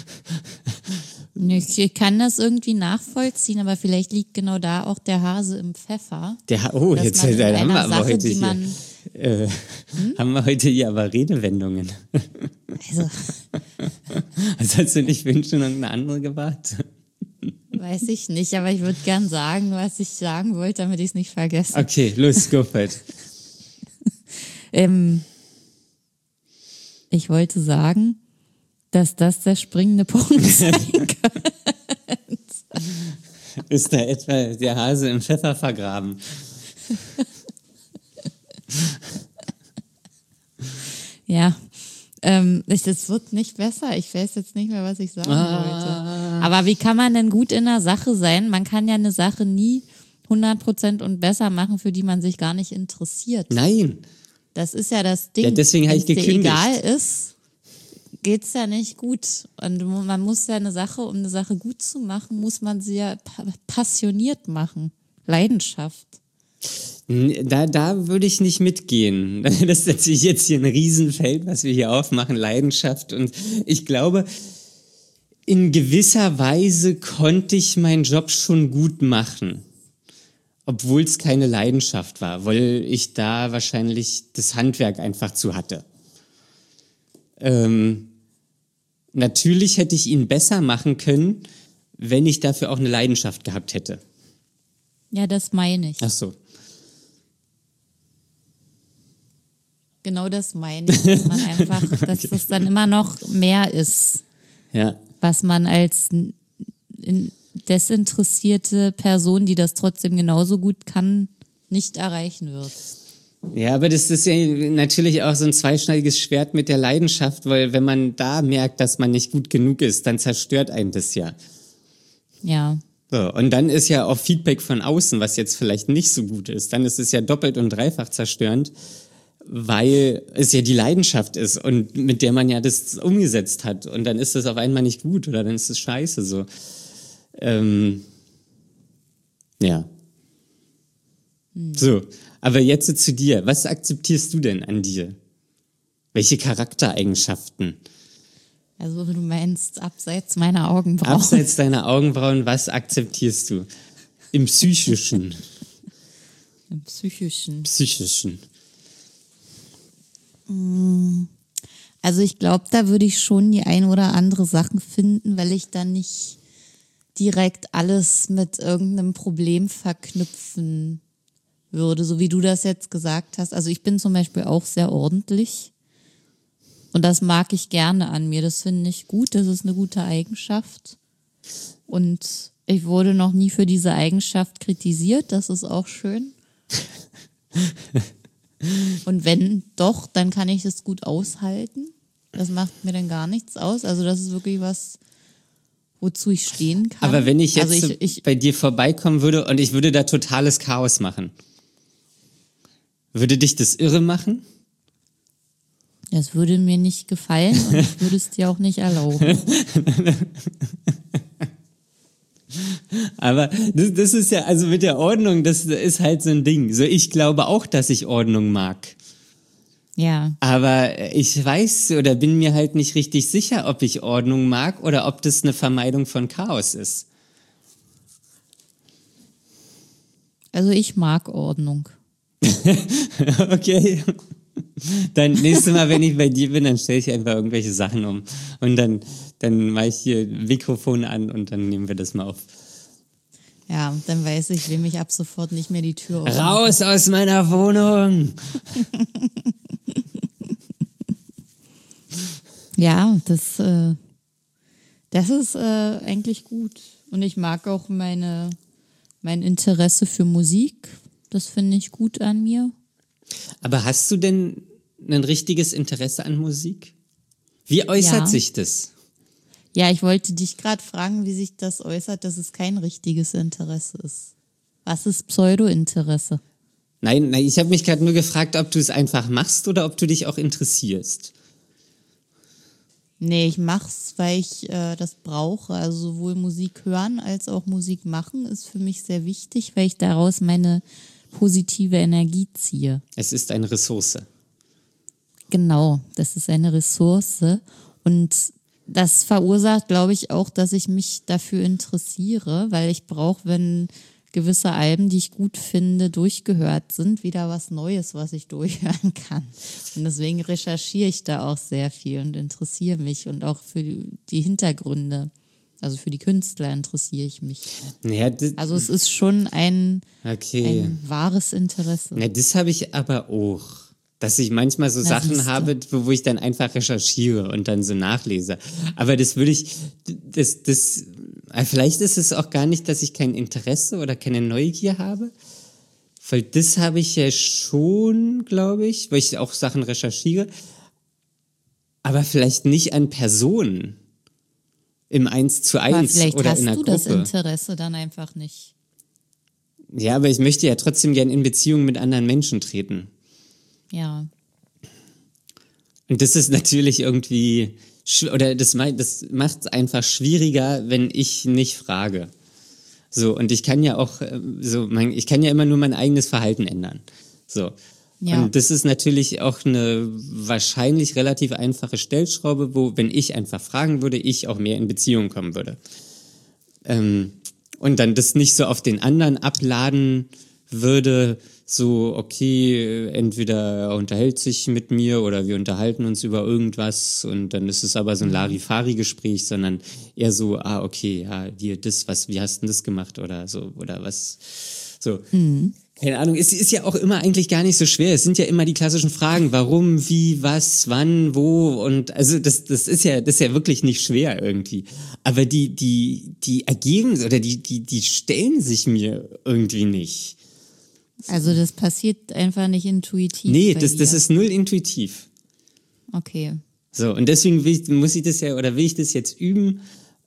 Ich kann das irgendwie nachvollziehen, aber vielleicht liegt genau da auch der Hase im Pfeffer. dass jetzt haben wir einer aber Sache, heute die hier. man, Haben wir heute hier aber Redewendungen. also Also hast du nicht wünschen und eine andere gewartet? weiß ich nicht, aber ich würde gern sagen, was ich sagen wollte, damit ich es nicht vergesse. Okay, los, go for it. Ich wollte sagen, dass das der springende Punkt sein kann. Ist da etwa der Hase im Pfeffer vergraben? Ja, das wird nicht besser. Ich weiß jetzt nicht mehr, was ich sagen wollte. Aber wie kann man denn gut in einer Sache sein? Man kann ja eine Sache nie 100% und besser machen, für die man sich gar nicht interessiert. Nein. Das ist ja das Ding. Ja, deswegen habe ich Wenn's dir gekündigt. egal ist, geht's ja nicht gut. Und man muss ja eine Sache, um eine Sache gut zu machen, muss man sie ja passioniert machen. Leidenschaft. Da würde ich nicht mitgehen. Das ist natürlich jetzt hier ein Riesenfeld, was wir hier aufmachen, Leidenschaft. Und ich glaube, in gewisser Weise konnte ich meinen Job schon gut machen. Obwohl es keine Leidenschaft war, weil ich da wahrscheinlich das Handwerk einfach zu hatte. Natürlich hätte ich ihn besser machen können, wenn ich dafür auch eine Leidenschaft gehabt hätte. Ja, das meine ich. Ach so. Genau das meine ich. Dass man einfach, dass das dann immer noch mehr ist, Ja. was man als desinteressierte Person, die das trotzdem genauso gut kann, nicht erreichen wird. Ja, aber das ist ja natürlich auch so ein zweischneidiges Schwert mit der Leidenschaft, weil wenn man da merkt, dass man nicht gut genug ist, dann zerstört einen das ja. Ja. So, und dann ist ja auch Feedback von außen, was jetzt vielleicht nicht so gut ist, dann ist es ja doppelt und dreifach zerstörend, weil es ja die Leidenschaft ist und mit der man ja das umgesetzt hat und dann ist das auf einmal nicht gut oder dann ist es scheiße so. Ja. So, aber jetzt zu dir. Was akzeptierst du denn an dir? Welche Charaktereigenschaften? Also du meinst abseits meiner Augenbrauen. Abseits deiner Augenbrauen, was akzeptierst du? Im Psychischen. Im Psychischen. Psychischen. Also ich glaube, da würde ich schon die ein oder andere Sachen finden, weil ich dann nicht direkt alles mit irgendeinem Problem verknüpfen würde, so wie du das jetzt gesagt hast. Also ich bin zum Beispiel auch sehr ordentlich und das mag ich gerne an mir. Das finde ich gut, das ist eine gute Eigenschaft und ich wurde noch nie für diese Eigenschaft kritisiert, das ist auch schön. Und wenn doch, dann kann ich das gut aushalten. Das macht mir dann gar nichts aus. Also das ist wirklich was, wozu ich stehen kann. Aber wenn ich jetzt also so bei dir vorbeikommen würde und ich würde da totales Chaos machen, würde dich das irre machen? Das würde mir nicht gefallen und ich würde es dir auch nicht erlauben. Aber das ist ja, also mit der Ordnung, das ist halt so ein Ding. So, ich glaube auch, dass ich Ordnung mag. Ja. Aber ich weiß oder bin mir halt nicht richtig sicher, ob ich Ordnung mag oder ob das eine Vermeidung von Chaos ist. Also ich mag Ordnung. Okay. Dann nächstes Mal, wenn ich bei dir bin, dann stelle ich einfach irgendwelche Sachen um. Und dann mache ich hier Mikrofon an und dann nehmen wir das mal auf. Ja, dann weiß ich, wem ich ab sofort nicht mehr die Tür aufmache. Raus aus meiner Wohnung! Ja, das ist eigentlich gut. Und ich mag auch mein Interesse für Musik. Das finde ich gut an mir. Aber hast du denn ein richtiges Interesse an Musik? Wie äußert sich das? Ja, ich wollte dich gerade fragen, wie sich das äußert, dass es kein richtiges Interesse ist. Was ist Pseudo-Interesse? Nein, ich habe mich gerade nur gefragt, ob du es einfach machst oder ob du dich auch interessierst. Nee, ich mach's, weil ich das brauche. Also sowohl Musik hören als auch Musik machen ist für mich sehr wichtig, weil ich daraus meine positive Energie ziehe. Es ist eine Ressource. Genau, das ist eine Ressource und das verursacht, glaube ich, auch, dass ich mich dafür interessiere, weil ich brauche, wenn gewisse Alben, die ich gut finde, durchgehört sind, wieder was Neues, was ich durchhören kann. Und deswegen recherchiere ich da auch sehr viel und interessiere mich und auch für die Hintergründe, also für die Künstler interessiere ich mich. Naja, Also es ist schon ein okay. wahres Interesse. Na, das habe ich aber auch. Dass ich manchmal so Sachen siehste. habe, wo ich dann einfach recherchiere und dann so nachlese. Aber das würde ich, vielleicht ist es auch gar nicht, dass ich kein Interesse oder keine Neugier habe. Weil das habe ich ja schon, glaube ich, weil ich auch Sachen recherchiere. Aber vielleicht nicht an Personen im 1:1 Aber vielleicht oder hast in einer du Gruppe. das Interesse dann einfach nicht. Ja, aber ich möchte ja trotzdem gern in Beziehung mit anderen Menschen treten. Ja. Und das ist natürlich irgendwie, oder das macht es einfach schwieriger, wenn ich nicht frage. So, und ich kann ja auch, ich kann ja immer nur mein eigenes Verhalten ändern. So. Ja. Und das ist natürlich auch eine wahrscheinlich relativ einfache Stellschraube, wo, wenn ich einfach fragen würde, ich auch mehr in Beziehung kommen würde. Und dann das nicht so auf den anderen abladen würde, so, okay, entweder er unterhält sich mit mir oder wir unterhalten uns über irgendwas und dann ist es aber so ein Larifari-Gespräch, sondern eher so, okay, ja, wie hast denn das gemacht oder so, oder was, so. Keine Ahnung, es ist ja auch immer eigentlich gar nicht so schwer. Es sind ja immer die klassischen Fragen, warum, wie, was, wann, wo und also das ist ja wirklich nicht schwer irgendwie. Aber die ergeben oder die stellen sich mir irgendwie nicht. Also das passiert einfach nicht intuitiv. Nee, bei das dir. ist null intuitiv. Okay. So, und deswegen will ich das jetzt üben.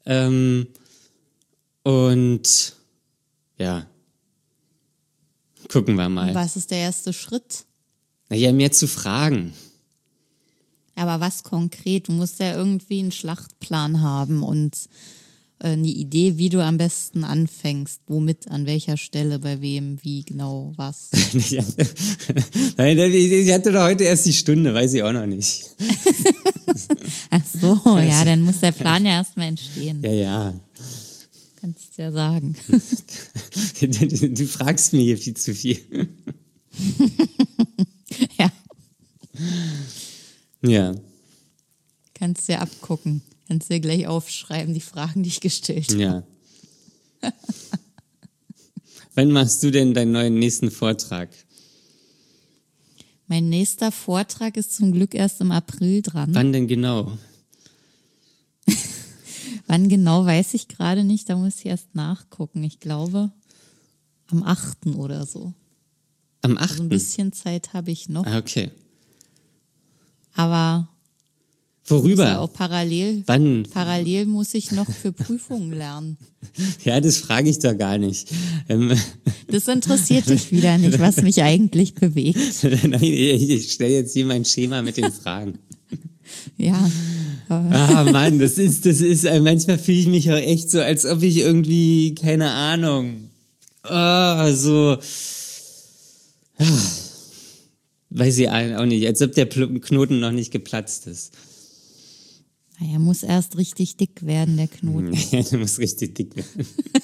Und ja, gucken wir mal. Was ist der erste Schritt? Naja, mehr zu fragen. Aber was konkret? Du musst ja irgendwie einen Schlachtplan haben und eine Idee, wie du am besten anfängst. Womit, an welcher Stelle, bei wem, wie genau, was. Nein, ich hatte doch heute erst die Stunde, weiß ich auch noch nicht. Ach so, ja, dann muss der Plan ja erstmal entstehen. Ja. Kannst du ja sagen. Du fragst mir hier viel zu viel. Ja, Ja. kannst du ja abgucken. Kannst du dir gleich aufschreiben, die Fragen, die ich gestellt habe. Ja. Wann machst du denn deinen nächsten Vortrag? Mein nächster Vortrag ist zum Glück erst im April dran. Wann denn genau? Wann genau, weiß ich gerade nicht. Da muss ich erst nachgucken. Ich glaube, am 8. oder so. Am Also 8. ein bisschen Zeit habe ich noch. Okay. Aber Worüber? ja auch parallel muss ich noch für Prüfungen lernen. Ja, das frage ich doch gar nicht. Das interessiert dich wieder nicht, was mich eigentlich bewegt. Nein, ich stelle jetzt hier mein Schema mit den Fragen. Ja. Mann, das ist, manchmal fühle ich mich auch echt so, als ob ich irgendwie, keine Ahnung, weiß ich auch nicht, als ob der Knoten noch nicht geplatzt ist. Naja, muss erst richtig dick werden, der Knoten. Ja, der muss richtig dick werden.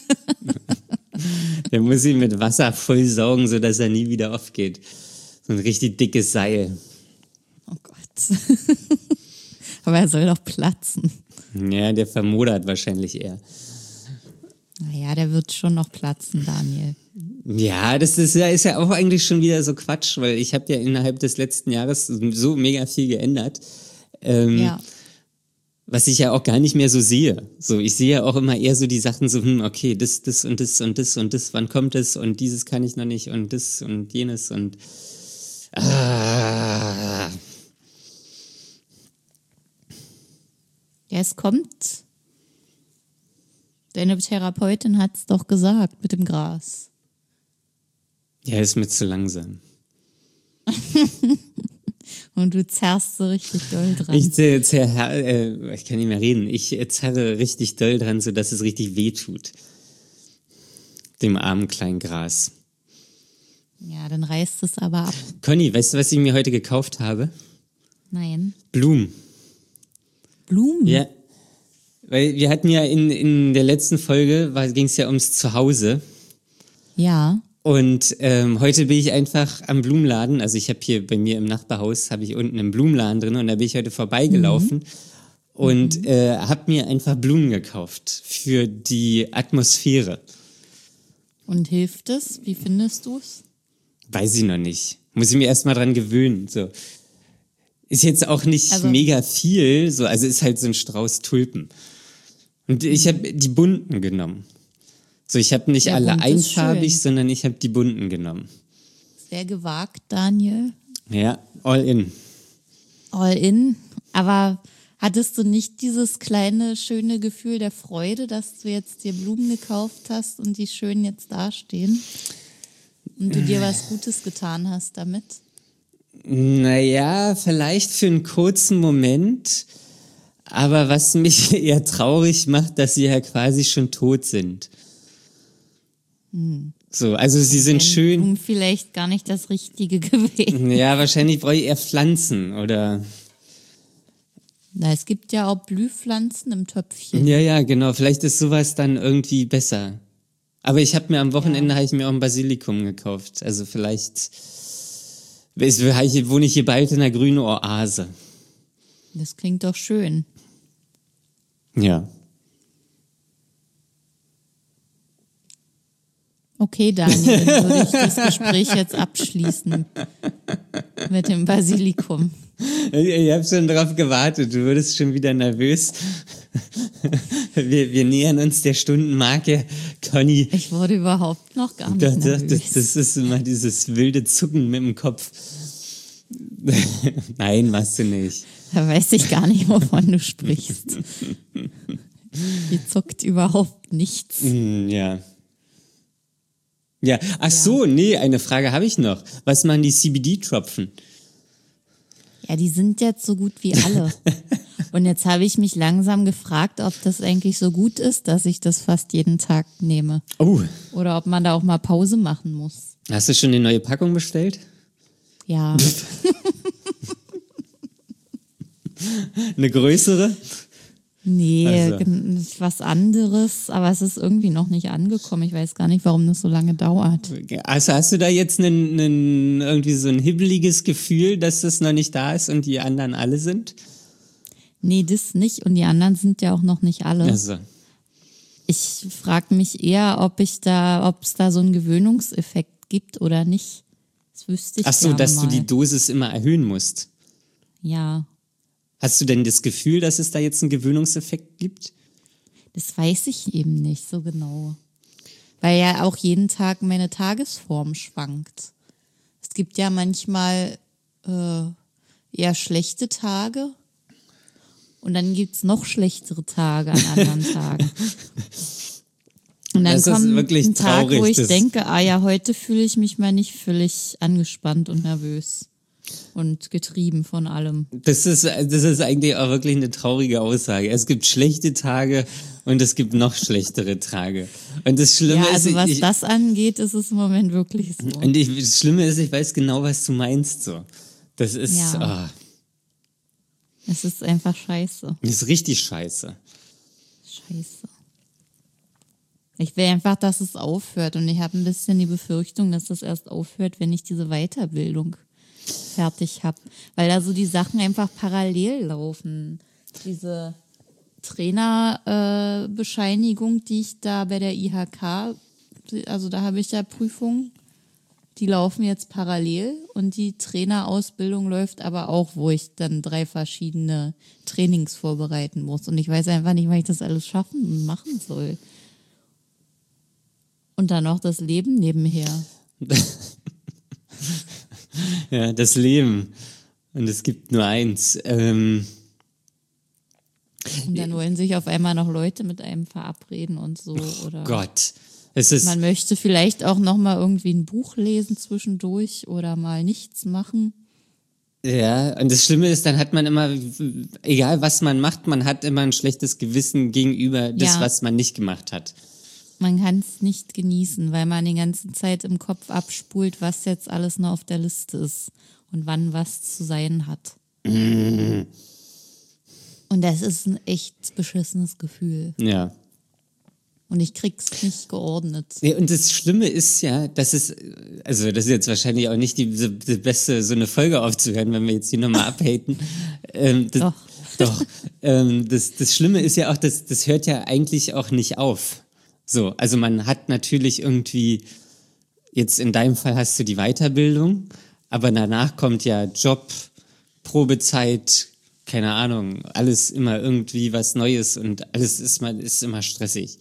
Der muss ihn mit Wasser vollsaugen, sodass er nie wieder aufgeht. So ein richtig dickes Seil. Oh Gott. Aber er soll doch platzen. Ja, der vermodert wahrscheinlich eher. Naja, der wird schon noch platzen, Daniel. Ja, das ist ja auch eigentlich schon wieder so Quatsch, weil ich habe ja innerhalb des letzten Jahres so mega viel geändert. Ja. Was ich ja auch gar nicht mehr so sehe. So, ich sehe ja auch immer eher so die Sachen so, okay, das und das und das und das, wann kommt es und dieses kann ich noch nicht und das und jenes und Ja, es kommt. Deine Therapeutin hat es doch gesagt mit dem Gras. Ja, ist mir zu langsam. Und du zerrst so richtig doll dran. Ich kann nicht mehr reden. Ich zerre richtig doll dran, sodass es richtig wehtut. Dem armen kleinen Gras. Ja, dann reißt es aber ab. Conny, weißt du, was ich mir heute gekauft habe? Nein. Blumen. Blumen? Ja. Weil wir hatten ja in der letzten Folge, ging es ja ums Zuhause. Ja. Und heute bin ich einfach am Blumenladen, also ich habe hier bei mir im Nachbarhaus, habe ich unten einen Blumenladen drin und da bin ich heute vorbeigelaufen und habe mir einfach Blumen gekauft für die Atmosphäre. Und hilft es? Wie findest du es? Weiß ich noch nicht. Muss ich mir erst mal dran gewöhnen. So. Ist jetzt auch nicht mega viel, so, also ist halt so ein Strauß Tulpen. Und ich habe die bunten genommen. So, ich habe nicht alle einfarbig, sondern ich habe die bunten genommen. Sehr gewagt, Daniel. Ja, all in. All in. Aber hattest du nicht dieses kleine, schöne Gefühl der Freude, dass du jetzt dir Blumen gekauft hast und die schön jetzt dastehen? Und du dir was Gutes getan hast damit? Naja, vielleicht für einen kurzen Moment. Aber was mich eher traurig macht, dass sie ja quasi schon tot sind. So, also sie sind schön. Blumen vielleicht gar nicht das Richtige gewesen. Ja, wahrscheinlich brauche ich eher Pflanzen oder. Na, es gibt ja auch Blühpflanzen im Töpfchen. Ja, genau. Vielleicht ist sowas dann irgendwie besser. Aber ich habe mir am Wochenende habe ich mir auch ein Basilikum gekauft. Also vielleicht wohne ich hier bald in einer grünen Oase. Das klingt doch schön. Ja. Okay, Daniel, dann würde ich das Gespräch jetzt abschließen mit dem Basilikum. Ich habe schon drauf gewartet, du würdest schon wieder nervös. Wir nähern uns der Stundenmarke, Conny. Ich wurde überhaupt noch gar nicht nervös. Das ist immer dieses wilde Zucken mit dem Kopf. Nein, machst du nicht. Da weiß ich gar nicht, wovon du sprichst. Hier zuckt überhaupt nichts. Ja. Ja, ach so, nee, eine Frage habe ich noch. Was machen die CBD-Tropfen? Ja, die sind jetzt so gut wie alle. Und jetzt habe ich mich langsam gefragt, ob das eigentlich so gut ist, dass ich das fast jeden Tag nehme. Oh. Oder ob man da auch mal Pause machen muss. Hast du schon eine neue Packung bestellt? Ja. Eine größere? Nee, Also. was anderes, aber es ist irgendwie noch nicht angekommen. Ich weiß gar nicht, warum das so lange dauert. Also hast du da jetzt irgendwie so ein hibbeliges Gefühl, dass das noch nicht da ist und die anderen alle sind? Nee, das nicht. Und die anderen sind ja auch noch nicht alle. Also. Ich frage mich eher, ob es da so einen Gewöhnungseffekt gibt oder nicht. Das wüsste ich Ach so, gerne dass mal. du die Dosis immer erhöhen musst. Ja. Hast du denn das Gefühl, dass es da jetzt einen Gewöhnungseffekt gibt? Das weiß ich eben nicht so genau. Weil ja auch jeden Tag meine Tagesform schwankt. Es gibt ja manchmal eher schlechte Tage und dann gibt's noch schlechtere Tage an anderen Tagen. Und dann Das ist kommt wirklich ein Tag, traurig, wo ich das- denke, ja, heute fühle ich mich mal nicht völlig angespannt und nervös und getrieben von allem. Das ist eigentlich auch wirklich eine traurige Aussage. Es gibt schlechte Tage und es gibt noch schlechtere Tage. Und das Schlimme Ja, also ist, was das angeht, ist es im Moment wirklich so. das Schlimme ist, ich weiß genau, was du meinst. So, das ist, Ja. Es ist einfach scheiße. das ist richtig scheiße. Scheiße. Ich will einfach, dass es aufhört und ich habe ein bisschen die Befürchtung, dass das erst aufhört, wenn ich diese Weiterbildung fertig habe. Weil da so die Sachen einfach parallel laufen. Diese Trainerbescheinigung, die ich da bei der IHK, also da habe ich ja Prüfungen, die laufen jetzt parallel und die Trainerausbildung läuft aber auch, wo ich dann 3 verschiedene Trainings vorbereiten muss. Und ich weiß einfach nicht, wann ich das alles schaffen und machen soll. Und dann noch das Leben nebenher. Ja, das Leben. Und es gibt nur eins. Und dann wollen sich auf einmal noch Leute mit einem verabreden und so. Oder Gott. Es ist, man möchte vielleicht auch noch mal irgendwie ein Buch lesen zwischendurch oder mal nichts machen. Ja, und das Schlimme ist, dann hat man immer, egal was man macht, man hat immer ein schlechtes Gewissen gegenüber das, Ja. was man nicht gemacht hat. Man kann es nicht genießen, weil man die ganze Zeit im Kopf abspult, was jetzt alles noch auf der Liste ist und wann was zu sein hat. Und das ist ein echt beschissenes Gefühl. Ja. Und ich krieg's nicht geordnet. Ja, und das Schlimme ist ja, das ist jetzt wahrscheinlich auch nicht die beste, so eine Folge aufzuhören, wenn wir jetzt hier nochmal abhaten. Doch. Doch. Das Schlimme ist ja auch, das hört ja eigentlich auch nicht auf. So, also man hat natürlich irgendwie, jetzt in deinem Fall hast du die Weiterbildung, aber danach kommt ja Job, Probezeit, keine Ahnung, alles immer irgendwie was Neues und alles ist immer stressig.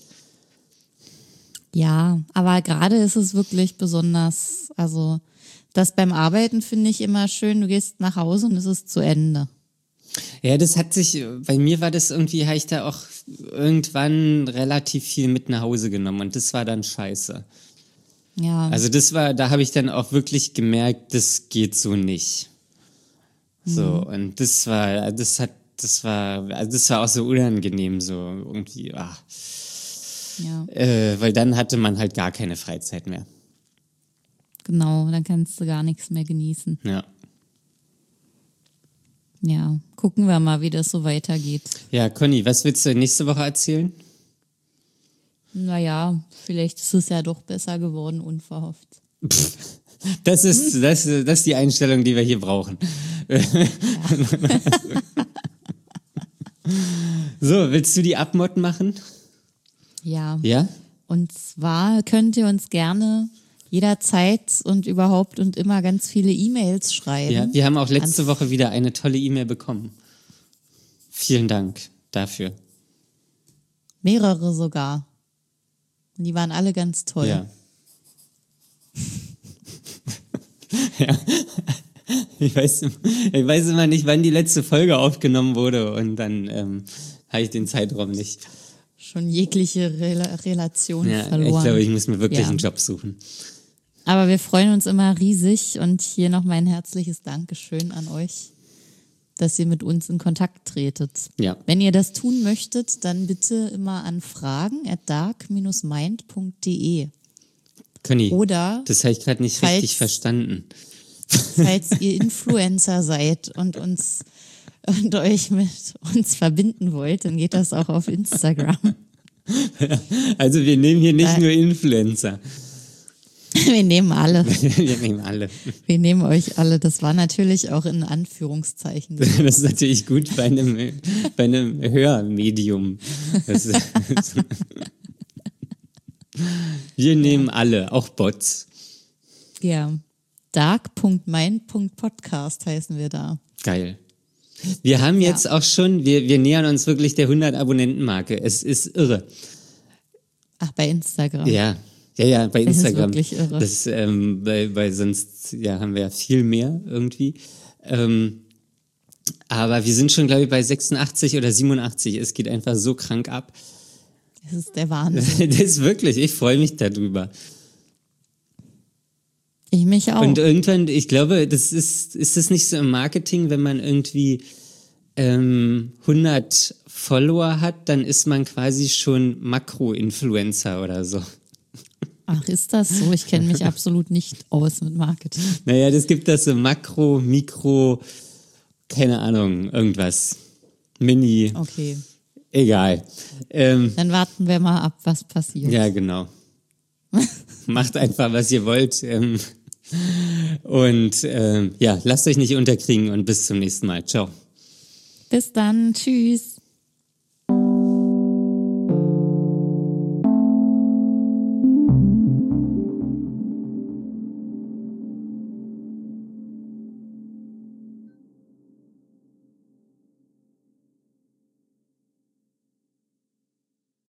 Ja, aber gerade ist es wirklich besonders, also das beim Arbeiten finde ich immer schön, du gehst nach Hause und es ist zu Ende. Ja, bei mir war das irgendwie, habe ich da auch irgendwann relativ viel mit nach Hause genommen und das war dann scheiße. Ja, Also da habe ich dann auch wirklich gemerkt, das geht so nicht. So, und das war auch so unangenehm, so irgendwie, ja. weil dann hatte man halt gar keine Freizeit mehr. Genau, dann kannst du gar nichts mehr genießen. Ja. Ja, gucken wir mal, wie das so weitergeht. Ja, Conny, was willst du nächste Woche erzählen? Naja, vielleicht ist es ja doch besser geworden, unverhofft. Das ist die Einstellung, die wir hier brauchen. So, willst du die Abmod machen? Ja. Ja? Und zwar könnt ihr uns gerne jederzeit und überhaupt und immer ganz viele E-Mails schreiben. Ja, wir haben auch letzte Woche wieder eine tolle E-Mail bekommen. Vielen Dank dafür. Mehrere sogar. Und die waren alle ganz toll. Ja. Ja. Ich weiß immer nicht, wann die letzte Folge aufgenommen wurde und dann habe ich den Zeitraum nicht. Schon jegliche Relation Ja, verloren. ich glaube, ich muss mir wirklich Ja. einen Job suchen. Aber wir freuen uns immer riesig und hier noch mein herzliches Dankeschön an euch, dass ihr mit uns in Kontakt tretet. Ja. Wenn ihr das tun möchtet, dann bitte immer an fragen@dark-mind.de. Conny, Oder das habe ich gerade nicht falls- richtig verstanden. falls ihr Influencer seid und euch mit uns verbinden wollt, dann geht das auch auf Instagram. Also wir nehmen hier nicht nur Influencer. Wir nehmen alle. Wir nehmen alle. Wir nehmen euch alle. Das war natürlich auch in Anführungszeichen. Das ist natürlich gut bei einem Hörmedium. Wir nehmen alle, auch Bots. Ja. dark.mind.podcast heißen wir da. Geil. Wir haben jetzt auch schon, wir nähern uns wirklich der 100 Abonnenten-Marke. Es ist irre. Ach, bei Instagram. Ja, bei Es ist Instagram. wirklich irre. Das, weil sonst haben wir ja viel mehr irgendwie. Aber wir sind schon, glaube ich, bei 86 oder 87. Es geht einfach so krank ab. Das ist der Wahnsinn. Das ist wirklich, ich freue mich darüber. Ich mich auch. Und irgendwann, ich glaube, ist das nicht so im Marketing, wenn man irgendwie 100 Follower hat, dann ist man quasi schon Makro-Influencer oder so. Ach, ist das so? Ich kenne mich absolut nicht aus mit Marketing. Naja, das gibt das so Makro, Mikro, keine Ahnung, irgendwas. Mini, Okay. egal. Dann warten wir mal ab, was passiert. Ja, genau. Macht einfach, was ihr wollt. Und lasst euch nicht unterkriegen und bis zum nächsten Mal. Ciao. Bis dann. Tschüss.